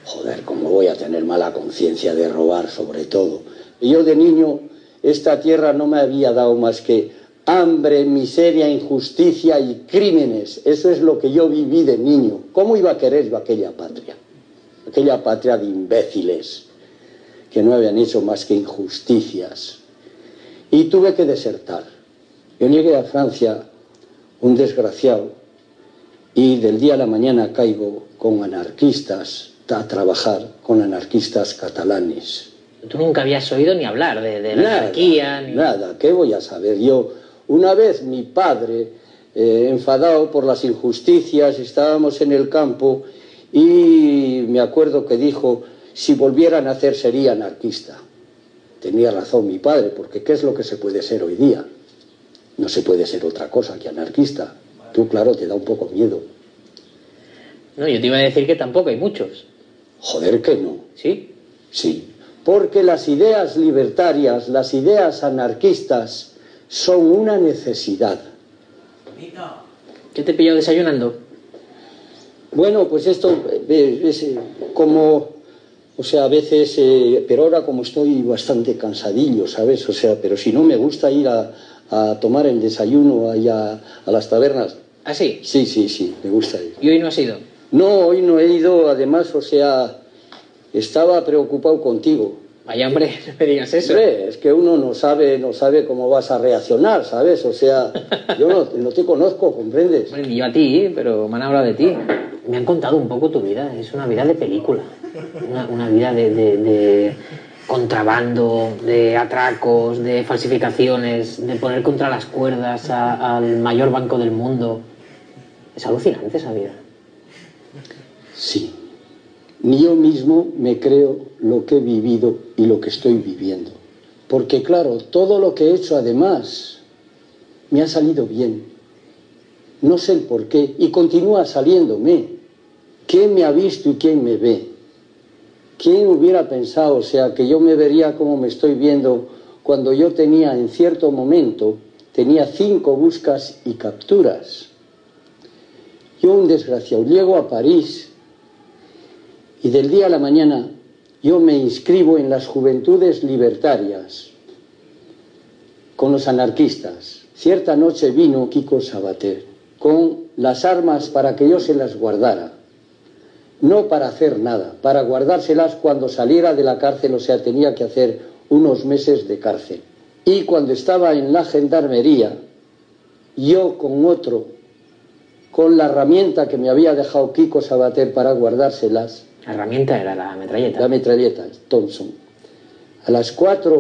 Joder, ¿cómo voy a tener mala conciencia de robar sobre todo? Yo de niño, esta tierra no me había dado más que hambre, miseria, injusticia y crímenes. Eso es lo que yo viví de niño. ¿Cómo iba a querer yo aquella patria? Aquella patria de imbéciles que no habían hecho más que injusticias. Y tuve que desertar. Yo llegué a Francia, un desgraciado, y del día a la mañana caigo con anarquistas, a trabajar con anarquistas catalanes.
Tú nunca habías oído ni hablar de la anarquía.
Nada, ¿qué voy a saber yo? Una vez mi padre, enfadado por las injusticias, estábamos en el campo y me acuerdo que dijo, si volviera a nacer sería anarquista. Tenía razón mi padre, porque ¿qué es lo que se puede ser hoy día? No se puede ser otra cosa que anarquista. Tú, claro, te da un poco miedo.
No, yo te iba a decir que tampoco hay muchos.
Joder, que no.
¿Sí?
Sí, porque las ideas libertarias, las ideas anarquistas son una necesidad.
¿Qué te he pillado desayunando?
Bueno, pues esto es como, o sea, a veces, pero ahora como estoy bastante cansadillo, ¿sabes? O sea, pero si no me gusta ir a tomar el desayuno allá a las tabernas.
¿Ah, sí?
Sí, me gusta ir.
¿Y hoy no has ido?
No, hoy no he ido, además, o sea, estaba preocupado contigo.
Vaya, hombre, no me digas eso.
Hombre, es que uno no sabe cómo vas a reaccionar, ¿sabes? O sea, yo no te conozco, ¿comprendes?
Bueno, ni yo a ti, pero me han hablado de ti. Me han contado un poco tu vida, es una vida de película. Una vida de contrabando, de atracos, de falsificaciones, de poner contra las cuerdas al mayor banco del mundo. Es alucinante esa vida.
Sí. Ni yo mismo me creo lo que he vivido y lo que estoy viviendo. Porque claro, todo lo que he hecho además me ha salido bien. No sé el por qué y continúa saliéndome. ¿Quién me ha visto y quién me ve? ¿Quién hubiera pensado, o sea, que yo me vería como me estoy viendo cuando yo tenía en cierto momento, tenía 5 buscas y capturas? Yo, un desgraciado, llego a París y del día a la mañana yo me inscribo en las Juventudes Libertarias con los anarquistas. Cierta noche vino Quico Sabater con las armas para que yo se las guardara. No para hacer nada, para guardárselas cuando saliera de la cárcel, o sea, tenía que hacer unos meses de cárcel. Y cuando estaba en la gendarmería, yo con otro, con la herramienta que me había dejado Quico Sabater para guardárselas.
La herramienta era la metralleta.
La metralleta, Thompson. A las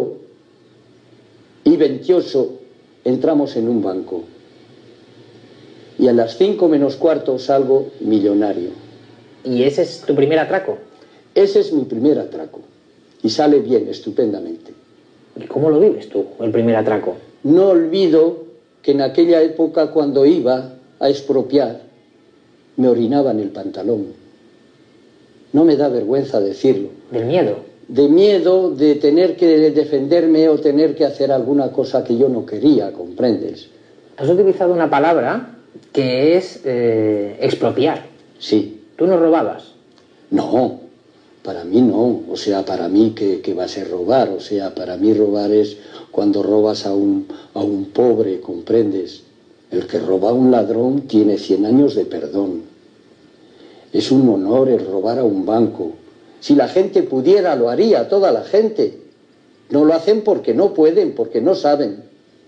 4:28 entramos en un banco. Y a las 5 menos cuarto salgo millonario.
¿Y ese es tu primer atraco?
Ese es mi primer atraco. Y sale bien, estupendamente.
¿Y cómo lo vives tú, el primer atraco?
No olvido que en aquella época, cuando iba a expropiar, me orinaba en el pantalón. No me da vergüenza decirlo.
¿Del miedo?
De miedo de tener que defenderme o tener que hacer alguna cosa que yo no quería, ¿comprendes?
Has utilizado una palabra que es expropiar.
Sí.
¿Tú no robabas?
No, para mí no. O sea, para mí, ¿qué va a ser robar? O sea, para mí robar es cuando robas a un pobre, ¿comprendes? El que roba a un ladrón tiene 100 años de perdón. Es un honor el robar a un banco. Si la gente pudiera, lo haría, toda la gente. No lo hacen porque no pueden, porque no saben.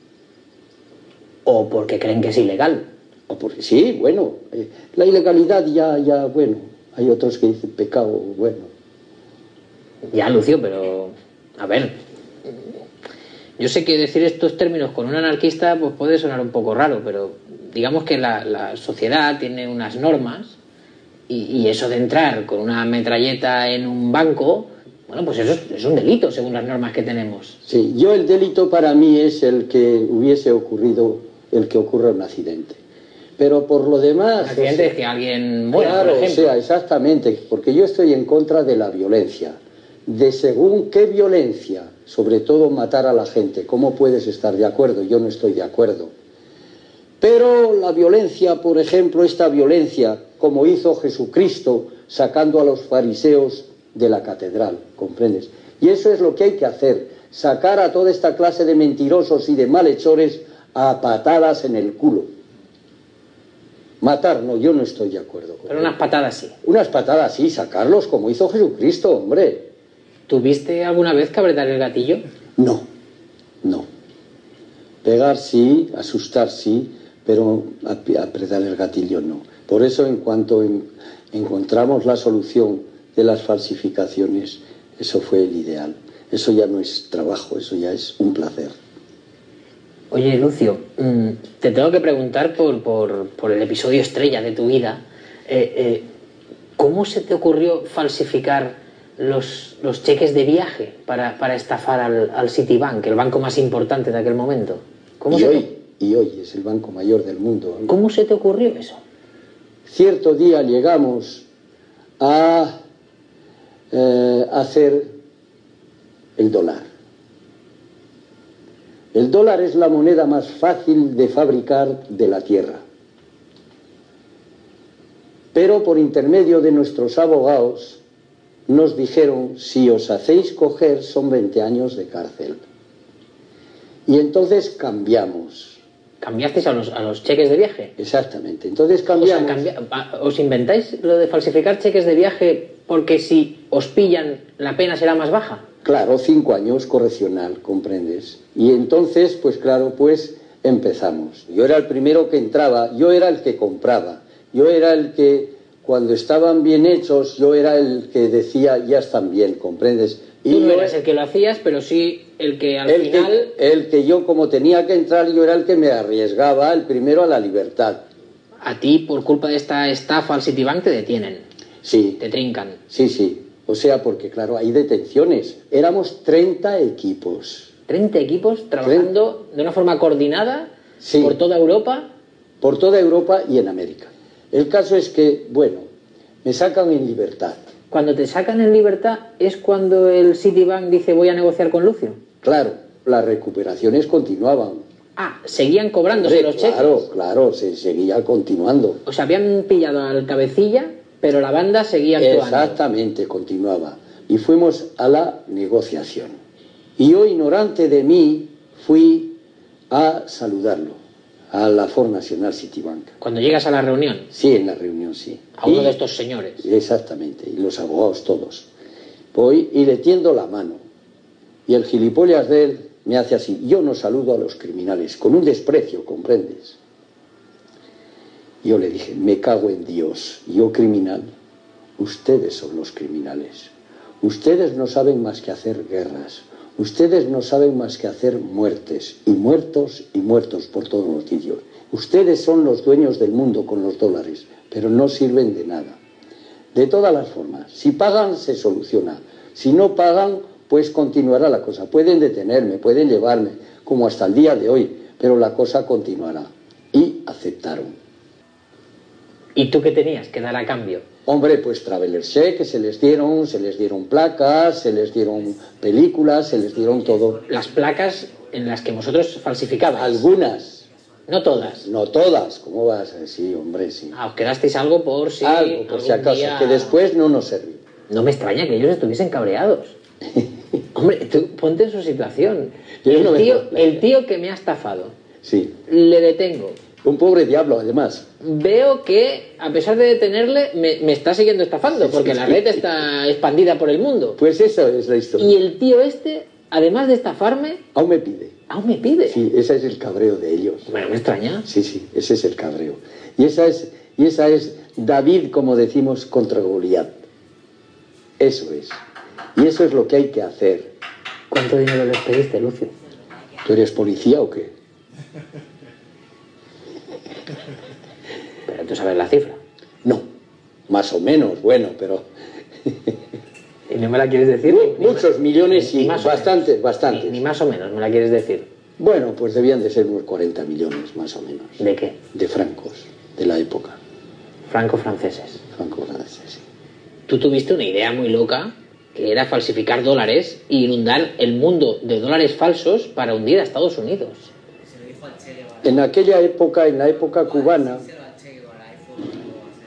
O porque creen que es ilegal.
O porque, sí, bueno, la ilegalidad ya, bueno, hay otros que dicen pecado, bueno.
Ya, Lucio, pero, a ver, yo sé que decir estos términos con un anarquista pues puede sonar un poco raro, pero digamos que la sociedad tiene unas normas y eso de entrar con una metralleta en un banco, bueno, pues eso es un delito según las normas que tenemos.
Sí, yo el delito para mí es el que hubiese ocurrido, el que ocurra un accidente. Pero por lo demás...
Un accidente es que alguien muera,
claro,
por ejemplo.
O sea, exactamente, porque yo estoy en contra de la violencia. De según qué violencia, sobre todo matar a la gente. ¿Cómo puedes estar de acuerdo? Yo no estoy de acuerdo. Pero la violencia, por ejemplo, esta violencia, como hizo Jesucristo sacando a los fariseos de la catedral, ¿comprendes? Y eso es lo que hay que hacer, sacar a toda esta clase de mentirosos y de malhechores a patadas en el culo. Matar, no, yo no estoy de acuerdo.
Pero unas patadas sí.
Unas patadas sí, sacarlos como hizo Jesucristo, hombre.
¿Tuviste alguna vez que apretar el gatillo?
No, no. Pegar sí, asustar sí, pero apretar el gatillo no. Por eso, en cuanto encontramos la solución de las falsificaciones, eso fue el ideal. Eso ya no es trabajo, eso ya es un placer.
Oye, Lucio, te tengo que preguntar por el episodio estrella de tu vida. ¿Cómo se te ocurrió falsificar los cheques de viaje para estafar al Citibank, el banco más importante de aquel momento?
Y hoy es el banco mayor del mundo.
¿Cómo se te ocurrió eso?
Cierto día llegamos a hacer el dólar. El dólar es la moneda más fácil de fabricar de la tierra. Pero por intermedio de nuestros abogados nos dijeron, si os hacéis coger son 20 años de cárcel. Y entonces cambiamos.
¿Cambiasteis a los cheques de viaje?
Exactamente. Entonces cambiamos.
O sea, ¿os inventáis lo de falsificar cheques de viaje porque si os pillan la pena será más baja?
Claro, 5 años correccional, comprendes. Y entonces, pues claro, pues empezamos. Yo era el primero que entraba, yo era el que compraba, yo era el que, cuando estaban bien hechos, yo era el que decía, ya están bien, comprendes. Y
tú no eras el que lo hacías, pero sí el que al final...
El que yo, como tenía que entrar, yo era el que me arriesgaba, el primero a la libertad.
A ti, por culpa de esta estafa al Citibank, te detienen.
Sí.
Te trincan.
Sí, sí. O sea, porque claro, hay detenciones. Éramos 30 equipos.
30 equipos trabajando de una forma coordinada, sí, por toda Europa.
Por toda Europa y en América. El caso es que, bueno, me sacan en libertad.
Cuando te sacan en libertad es cuando el Citibank dice voy a negociar con Lucio.
Claro, las recuperaciones continuaban.
Ah, seguían cobrándose los cheques.
Claro, se seguía continuando.
O sea, habían pillado al cabecilla, pero la banda seguía actuando.
Exactamente, continuaba. Y fuimos a la negociación. Y yo, ignorante de mí, fui a saludarlo, a la Ford National Citibank.
¿Cuando llegas a la reunión?
Sí, en la reunión, sí.
A uno de estos señores.
Exactamente, y los abogados todos. Voy y le tiendo la mano. Y el gilipollas de él me hace así. Yo no saludo a los criminales, con un desprecio, ¿comprendes? Yo le dije, me cago en Dios, yo criminal, ustedes son los criminales. Ustedes no saben más que hacer guerras, ustedes no saben más que hacer muertes, y muertos por todos los sitios. Ustedes son los dueños del mundo con los dólares, pero no sirven de nada. De todas las formas, si pagan se soluciona, si no pagan pues continuará la cosa. Pueden detenerme, pueden llevarme, como hasta el día de hoy, pero la cosa continuará. Y aceptaron.
¿Y tú qué tenías que dar a cambio?
Hombre, pues Traveler Check, que se les dieron placas, se les dieron películas, se les dieron todo.
Las placas en las que vosotros falsificabais.
Algunas.
No todas.
No todas, ¿cómo vas a decir? Hombre, sí.
Ah, os quedasteis algo por si...
Algo, por si acaso, día... que después no nos sirvió.
No me extraña que ellos estuviesen cabreados. Hombre, tú ponte en su situación. El tío que me ha estafado.
Sí.
Le detengo.
Un pobre diablo, además.
Veo que, a pesar de detenerle, me está siguiendo estafando, porque la red está expandida por el mundo.
Pues eso es la historia.
Y el tío este, además de estafarme...
Aún me pide.
¿Aún me pide?
Sí, ese es el cabreo de ellos.
Bueno, me extraña.
Sí, sí, ese es el cabreo. Y esa es David, como decimos, contra Goliat. Eso es. Y eso es lo que hay que hacer.
¿Cuánto dinero les pediste, Lucio?
¿Tú eres policía o qué?
Pero tú sabes la cifra.
No, más o menos, bueno, pero...
¿Y no me la quieres decir?
Muchos millones y bastantes.
Ni más o menos me la quieres decir.
Bueno, pues debían de ser unos 40 millones, más o menos.
¿De qué?
De francos, de la época.
Franco-franceses.
Franco-franceses, sí.
Tú tuviste una idea muy loca, que era falsificar dólares e inundar el mundo de dólares falsos para hundir a Estados Unidos.
En aquella época, en la época cubana,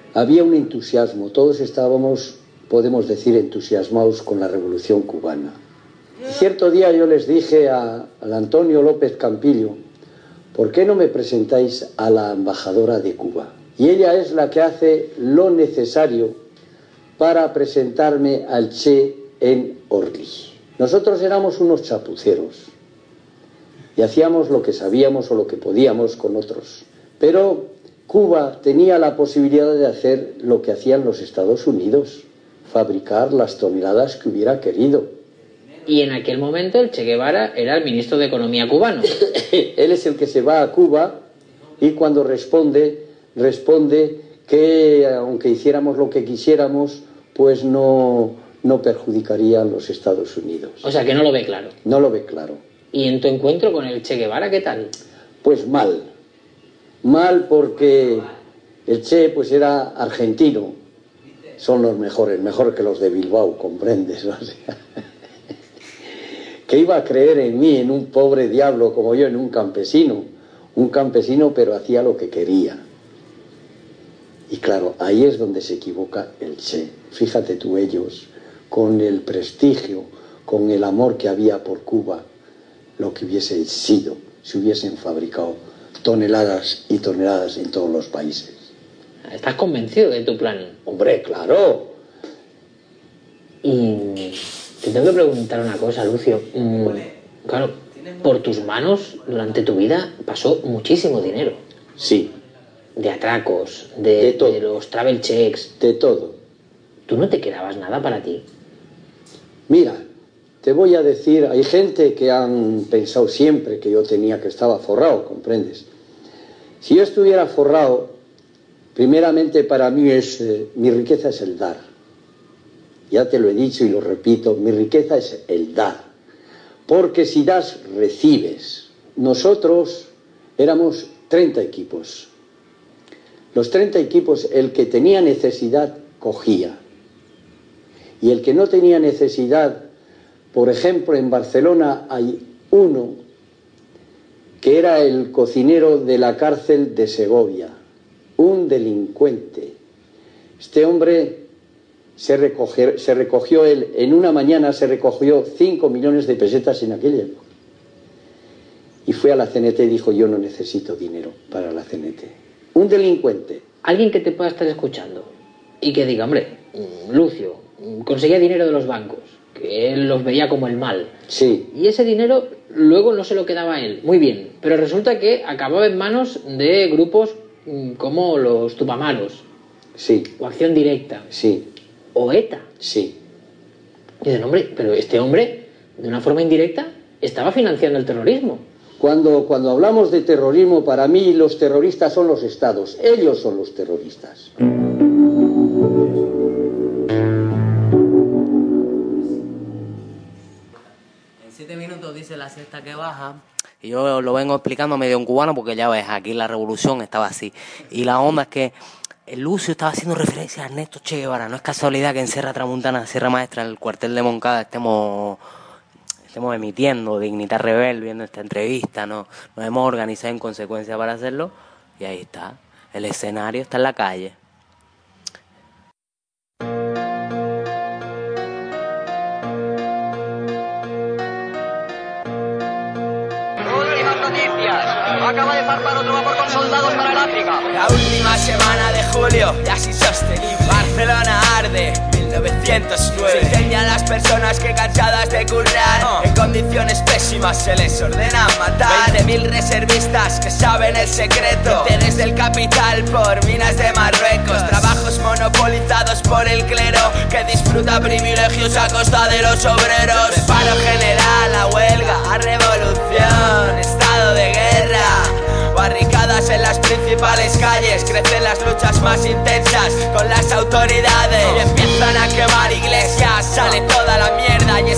había un entusiasmo, todos estábamos, podemos decir, entusiasmados con la Revolución Cubana. Y cierto día yo les dije al Antonio López Campillo, ¿por qué no me presentáis a la embajadora de Cuba? Y ella es la que hace lo necesario para presentarme al Che en Orly. Nosotros éramos unos chapuceros y hacíamos lo que sabíamos o lo que podíamos con otros. Pero Cuba tenía la posibilidad de hacer lo que hacían los Estados Unidos, fabricar las toneladas que hubiera querido.
Y en aquel momento el Che Guevara era el ministro de Economía cubano.
Él es el que se va a Cuba y cuando responde que aunque hiciéramos lo que quisiéramos, pues no perjudicaría a los Estados Unidos.
O sea que no lo ve claro.
No lo ve claro.
¿Y en tu encuentro con el Che Guevara qué tal?
Pues mal. Mal porque el Che pues era argentino. Son los mejores, mejor que los de Bilbao, comprendes. O sea, que iba a creer en mí, en un pobre diablo como yo, en un campesino pero hacía lo que quería. Y claro, ahí es donde se equivoca el Che. Fíjate tú, ellos, con el prestigio, con el amor que había por Cuba, lo que hubiese sido si hubiesen fabricado toneladas y toneladas en todos los países.
¿Estás convencido de tu plan?
Hombre, claro.
Y te tengo que preguntar una cosa, Lucio. Claro, por tus manos durante tu vida pasó muchísimo dinero.
Sí.
De atracos, de los travel checks.
De todo.
¿Tú no te quedabas nada para ti?
Mira, te voy a decir, hay gente que han pensado siempre que yo estaba forrado, ¿comprendes? Si yo estuviera forrado, primeramente para mí mi riqueza es el dar. Ya te lo he dicho y lo repito, mi riqueza es el dar. Porque si das, recibes. Nosotros éramos 30 equipos. Los 30 equipos, el que tenía necesidad, cogía. Y el que no tenía necesidad, por ejemplo, en Barcelona hay uno que era el cocinero de la cárcel de Segovia, un delincuente. Este hombre se recogió él, en una mañana se recogió 5 millones de pesetas en aquella época. Y fue a la CNT y dijo, yo no necesito dinero para la CNT. Un delincuente.
Alguien que te pueda estar escuchando y que diga, hombre, Lucio conseguía dinero de los bancos, que él los veía como el mal.
Sí.
Y ese dinero luego no se lo quedaba a él. Muy bien. Pero resulta que acababa en manos de grupos como los Tupamaros.
Sí.
O Acción Directa.
Sí.
O ETA.
Sí.
Y dicen, hombre, pero este hombre, de una forma indirecta, estaba financiando el terrorismo.
Cuando hablamos de terrorismo, para mí los terroristas son los estados. Ellos son los terroristas.
En 7 minutos dice la siesta que baja. Y yo lo vengo explicando medio en cubano porque ya ves, aquí la revolución estaba así. Y la onda es que el Lucio estaba haciendo referencia a Ernesto Che Guevara. No es casualidad que en Sierra Tramuntana, Sierra Maestra, en el cuartel de Moncada, estemos emitiendo Dignidad Rebel, viendo esta entrevista, nos hemos organizado en consecuencia para hacerlo, y ahí está, el escenario está en la calle.
Últimas noticias, acaba de zarpar otro vapor con soldados para el África.
La última semana de julio, ya sin sostenible, Barcelona arde. 1909. Se incendian las personas que cansadas de currar en condiciones pésimas se les ordena matar. 20.000 reservistas que saben el secreto. Interés del capital por minas de Marruecos. Trabajos monopolizados por el clero que disfruta privilegios a costa de los obreros. De paro general a huelga, a revolución, estado de guerra. Barricadas en las principales calles, crecen las luchas más intensas con las autoridades y empiezan a quemar iglesias. Sale toda la mierda y es clara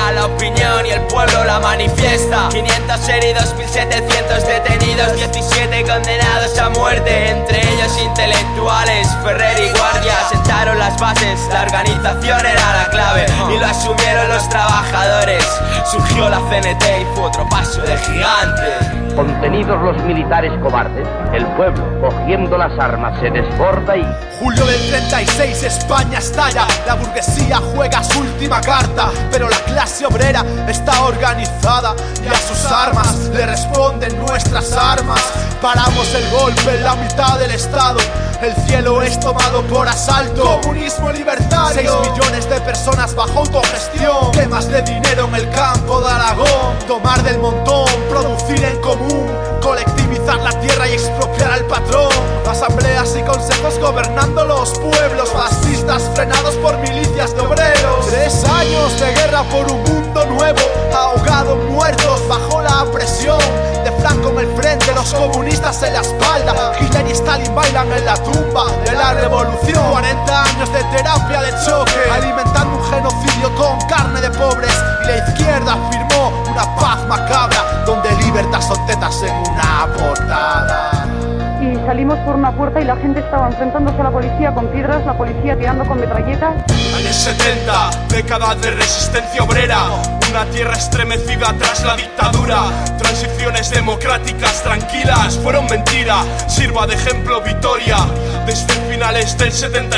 da la opinión y el pueblo la manifiesta. 500 heridos, 1700 detenidos, 17 condenados a muerte, entre ellos intelectuales. Ferrer y Guardia sentaron las bases, la organización era la clave y lo asumieron los trabajadores. Surgió la CNT y fue otro paso de gigante.
Contenidos los militares cobardes, el pueblo, cogiendo las armas, se desborda y...
Julio del 36, España estalla, la burguesía juega su última carta, pero la clase obrera está organizada y a sus armas le responden nuestras armas. Paramos el golpe en la mitad del estado, el cielo es tomado por asalto. Comunismo libertario, 6 millones de personas bajo autogestión, quemas de dinero en el campo de Aragón, tomar del montón, producir en común, colectivizar la tierra y expropiar al patrón. Asambleas y consejos gobernando los pueblos, fascistas frenados por milicias de obreros. 3 años de guerra por un mundo nuevo, ahogados, muertos bajo la presión de Franco en el frente, los comunistas en la espalda. Hitler y Stalin bailan en la tumba de la revolución. 40 años de terapia de choque, alimentando un genocidio con carne de pobres. Y la izquierda firmó una paz macabra, donde libertad son tetas en una portada.
Y salimos por una puerta y la gente estaba enfrentándose a la policía con piedras, la policía tirando con metralletas.
Años 70, década de resistencia obrera, una tierra estremecida tras la dictadura. Transiciones democráticas tranquilas fueron mentira, sirva de ejemplo Vitoria. Desde finales del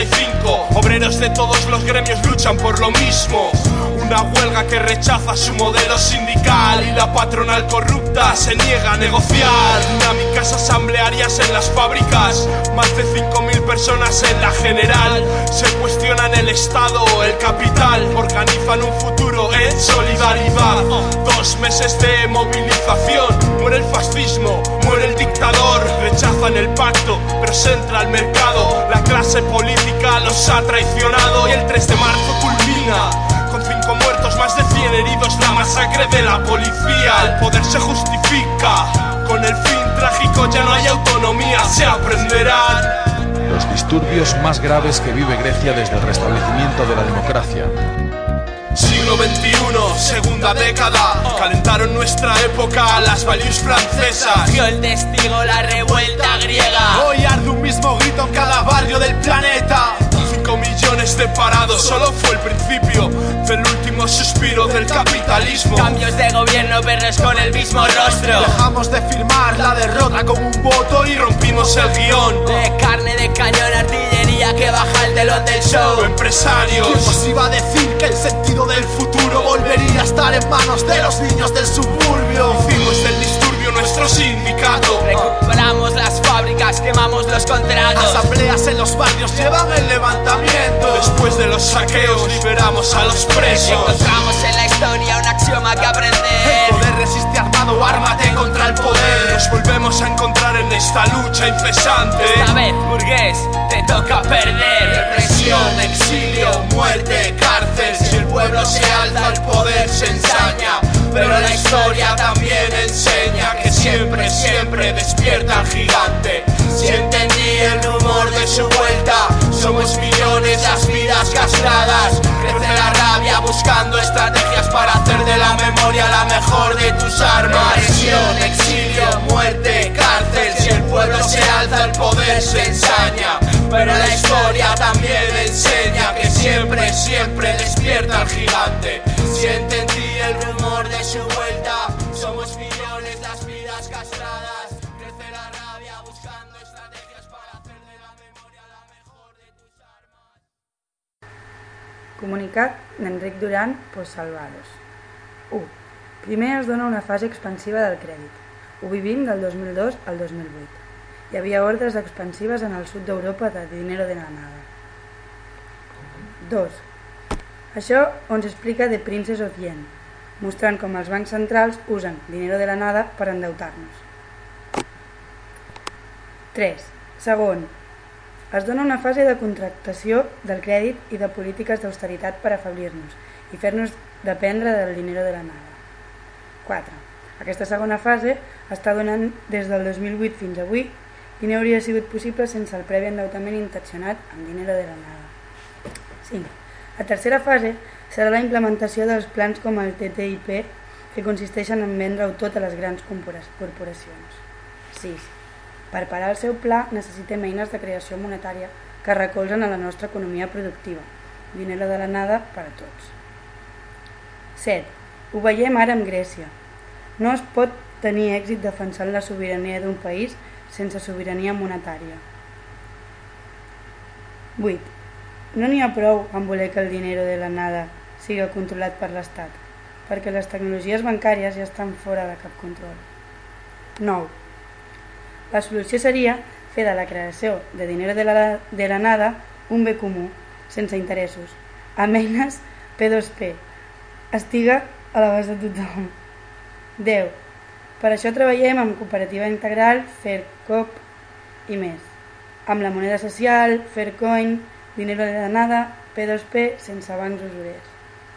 75, obreros de todos los gremios luchan por lo mismo. Una huelga que rechaza su modelo sindical y la patronal corrupta se niega a negociar. Dinámicas asamblearias en las fábricas, más de 5.000 personas en la general. Se cuestionan el Estado, el capital, organizan un futuro en solidaridad. 2 meses de movilización, muere el fascismo, muere el dictador. Rechazan el pacto, pero se entra al mercado. La clase política los ha traicionado y el 3 de marzo culmina con 5 muertos, más de 100 heridos, la masacre de la policía. El poder se justifica, con el fin trágico ya no hay autonomía, se aprenderán.
Los disturbios más graves que vive Grecia desde el restablecimiento de la democracia.
Siglo XXI, segunda década, calentaron nuestra época las values francesas.
Dio el testigo la revuelta griega.
Hoy arde un mismo grito en cada barrio del planeta. 5 millones de parados, solo fue el principio del último suspiro del capitalismo.
Cambios de gobierno, perros con el mismo rostro.
Dejamos de firmar la derrota con un voto y rompimos el guión.
De carne de cañón, artillería que baja el telón del show.
Empresarios, ¿quién os iba a decir que el sentido del futuro volvería a estar en manos de los niños del suburbio? Hicimos del disturbio nuestro sindicato.
Recuperamos las fábricas, quemamos los contratos.
Asambleas en los barrios llevan el levantamiento. Después de los saqueos liberamos a los presos.
Encontramos en la historia un axioma que aprender.
El poder resiste armado, ármate contra el poder. Nos volvemos a encontrar en esta lucha incesante.
Esta vez, burgués, te toca perder.
Represión, exilio, muerte, cárcel. Si el pueblo se alza, el poder se ensaña. Pero la historia también enseña que siempre, siempre despierta el gigante. Si entendí el rumor de su vuelta, somos millones las vidas castradas. Crece la rabia buscando estrategias para hacer de la memoria la mejor de tus armas. Represión, exilio, muerte, cárcel. Si el pueblo se alza, el poder se ensaña. Pero la historia también enseña que siempre, siempre despierta el gigante. Si entendí el rumor de su vuelta, somos millones las vidas castradas. Crece la rabia buscando estrategias para hacer de la memoria la mejor de tus armas.
Comunicat d'Enric Duran, postsalvados. 1. Primer es dona una fase expansiva del crèdit. Ho vivim del 2002 al 2008. Hi havia ordres expansives en el sud d'Europa de dinero de la nada. 2. Això ens explica The Princess of Yen, mostrant com els bancs centrals usen dinero de la nada per endeutar-nos. 3. Segon, es dona una fase de contractació del crèdit i de polítiques d'austeritat per afeblir-nos i fer-nos dependre del dinero de la nada. 4. Aquesta segona fase està donant des del 2008 fins avui i no hauria sigut possible sense el previ endeutament intencionat amb dinero de la nada. 5. La tercera fase serà la implementació dels plans com el TTIP, que consisteixen en vendre-ho tot a les grans corporacions. 6. Per parar el seu pla necessitem eines de creació monetària que recolzen a la nostra economia productiva. Dinero de la nada per a tots. 7. Ho veiem ara amb Grècia. No es pot tenir èxit defensant la sobirania d'un país sense sobirania monetària. 8. No n'hi ha prou amb voler que el dinero de la nada siga controlat per l'Estat, perquè les tecnologies bancàries ja estan fora de cap control. 9. La solució seria fer de la creació de dinero de la nada un bé comú, sense interessos, amb eines P2P, estiga a l'abast de tothom. 10. Per això treballem amb cooperativa integral, Faircoop i més, amb la moneda social, Faircoin, dinero de la nada, P2P, sense bancs usurers.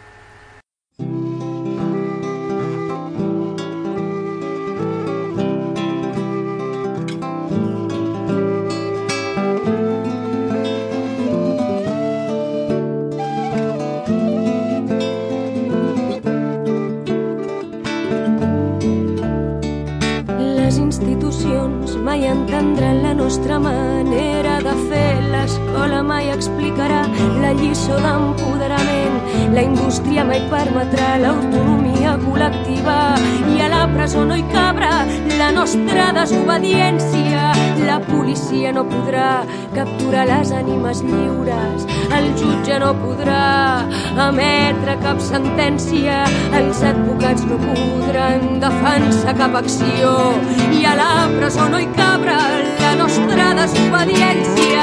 Mai entendran la nostra manera de fer, l'escola mai explicarà la lliçó d'empoderament, la indústria mai permetrà l'autonomia col·lectiva i a la presó no hi cabrà la nostra desobediència. La policia no podrà capturar les ànimes lliures, el jutge no podrà emetre cap sentència, els advocats no podran defensar cap acció i a la presó no hi cabrà la nostra desobediència.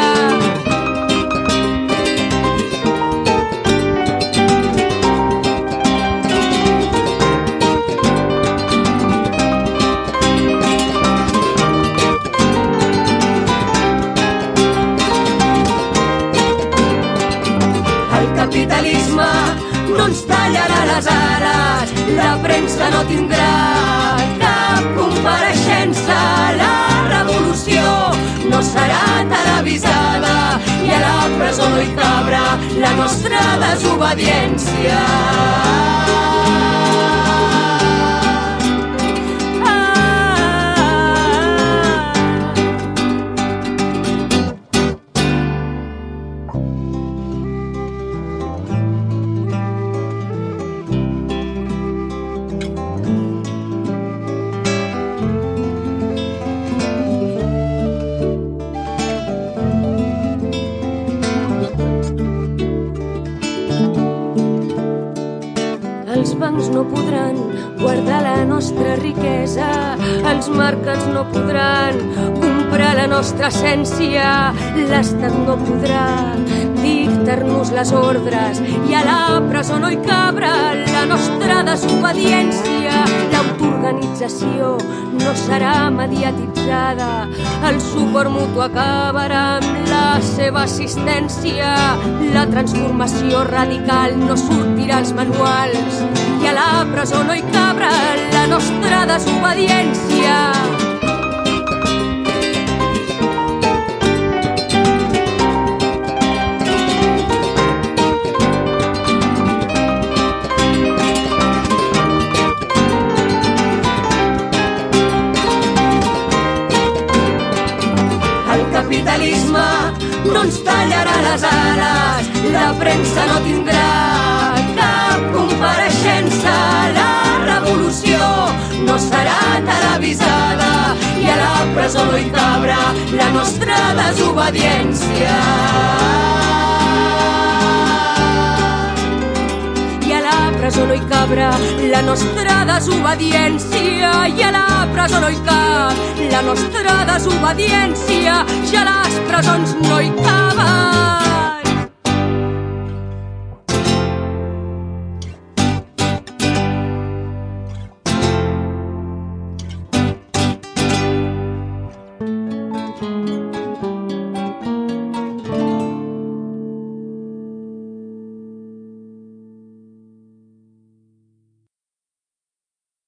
El capitalisme no ens tallarà les ales, la premsa no tindrà cap compareixença, la revolució no serà televisada i a la presó no hi cabrà la nostra desobediència. Els bancs no podran guardar la nostra riquesa, els mercats no podran comprar la nostra essència, l'Estat no podrà dictar-nos les ordres i a la presó no hi cabrà la nostra desobediència. L'autoorganització no serà mediatitzada, el suport mutu acabarà amb la seva assistència, la transformació radical no sortirà als manuals i a la presó no hi cabrà la nostra desobediència. El capitalisme no ens tallarà les ales, la premsa no tindrà cap compareixença, la revolució no serà televisada i a la presó no hi cabrà la nostra desobediència. I a la presó no hi cabrà la nostra desobediència i a la presó no hi cap la nostra desobediència i a les presons no hi cap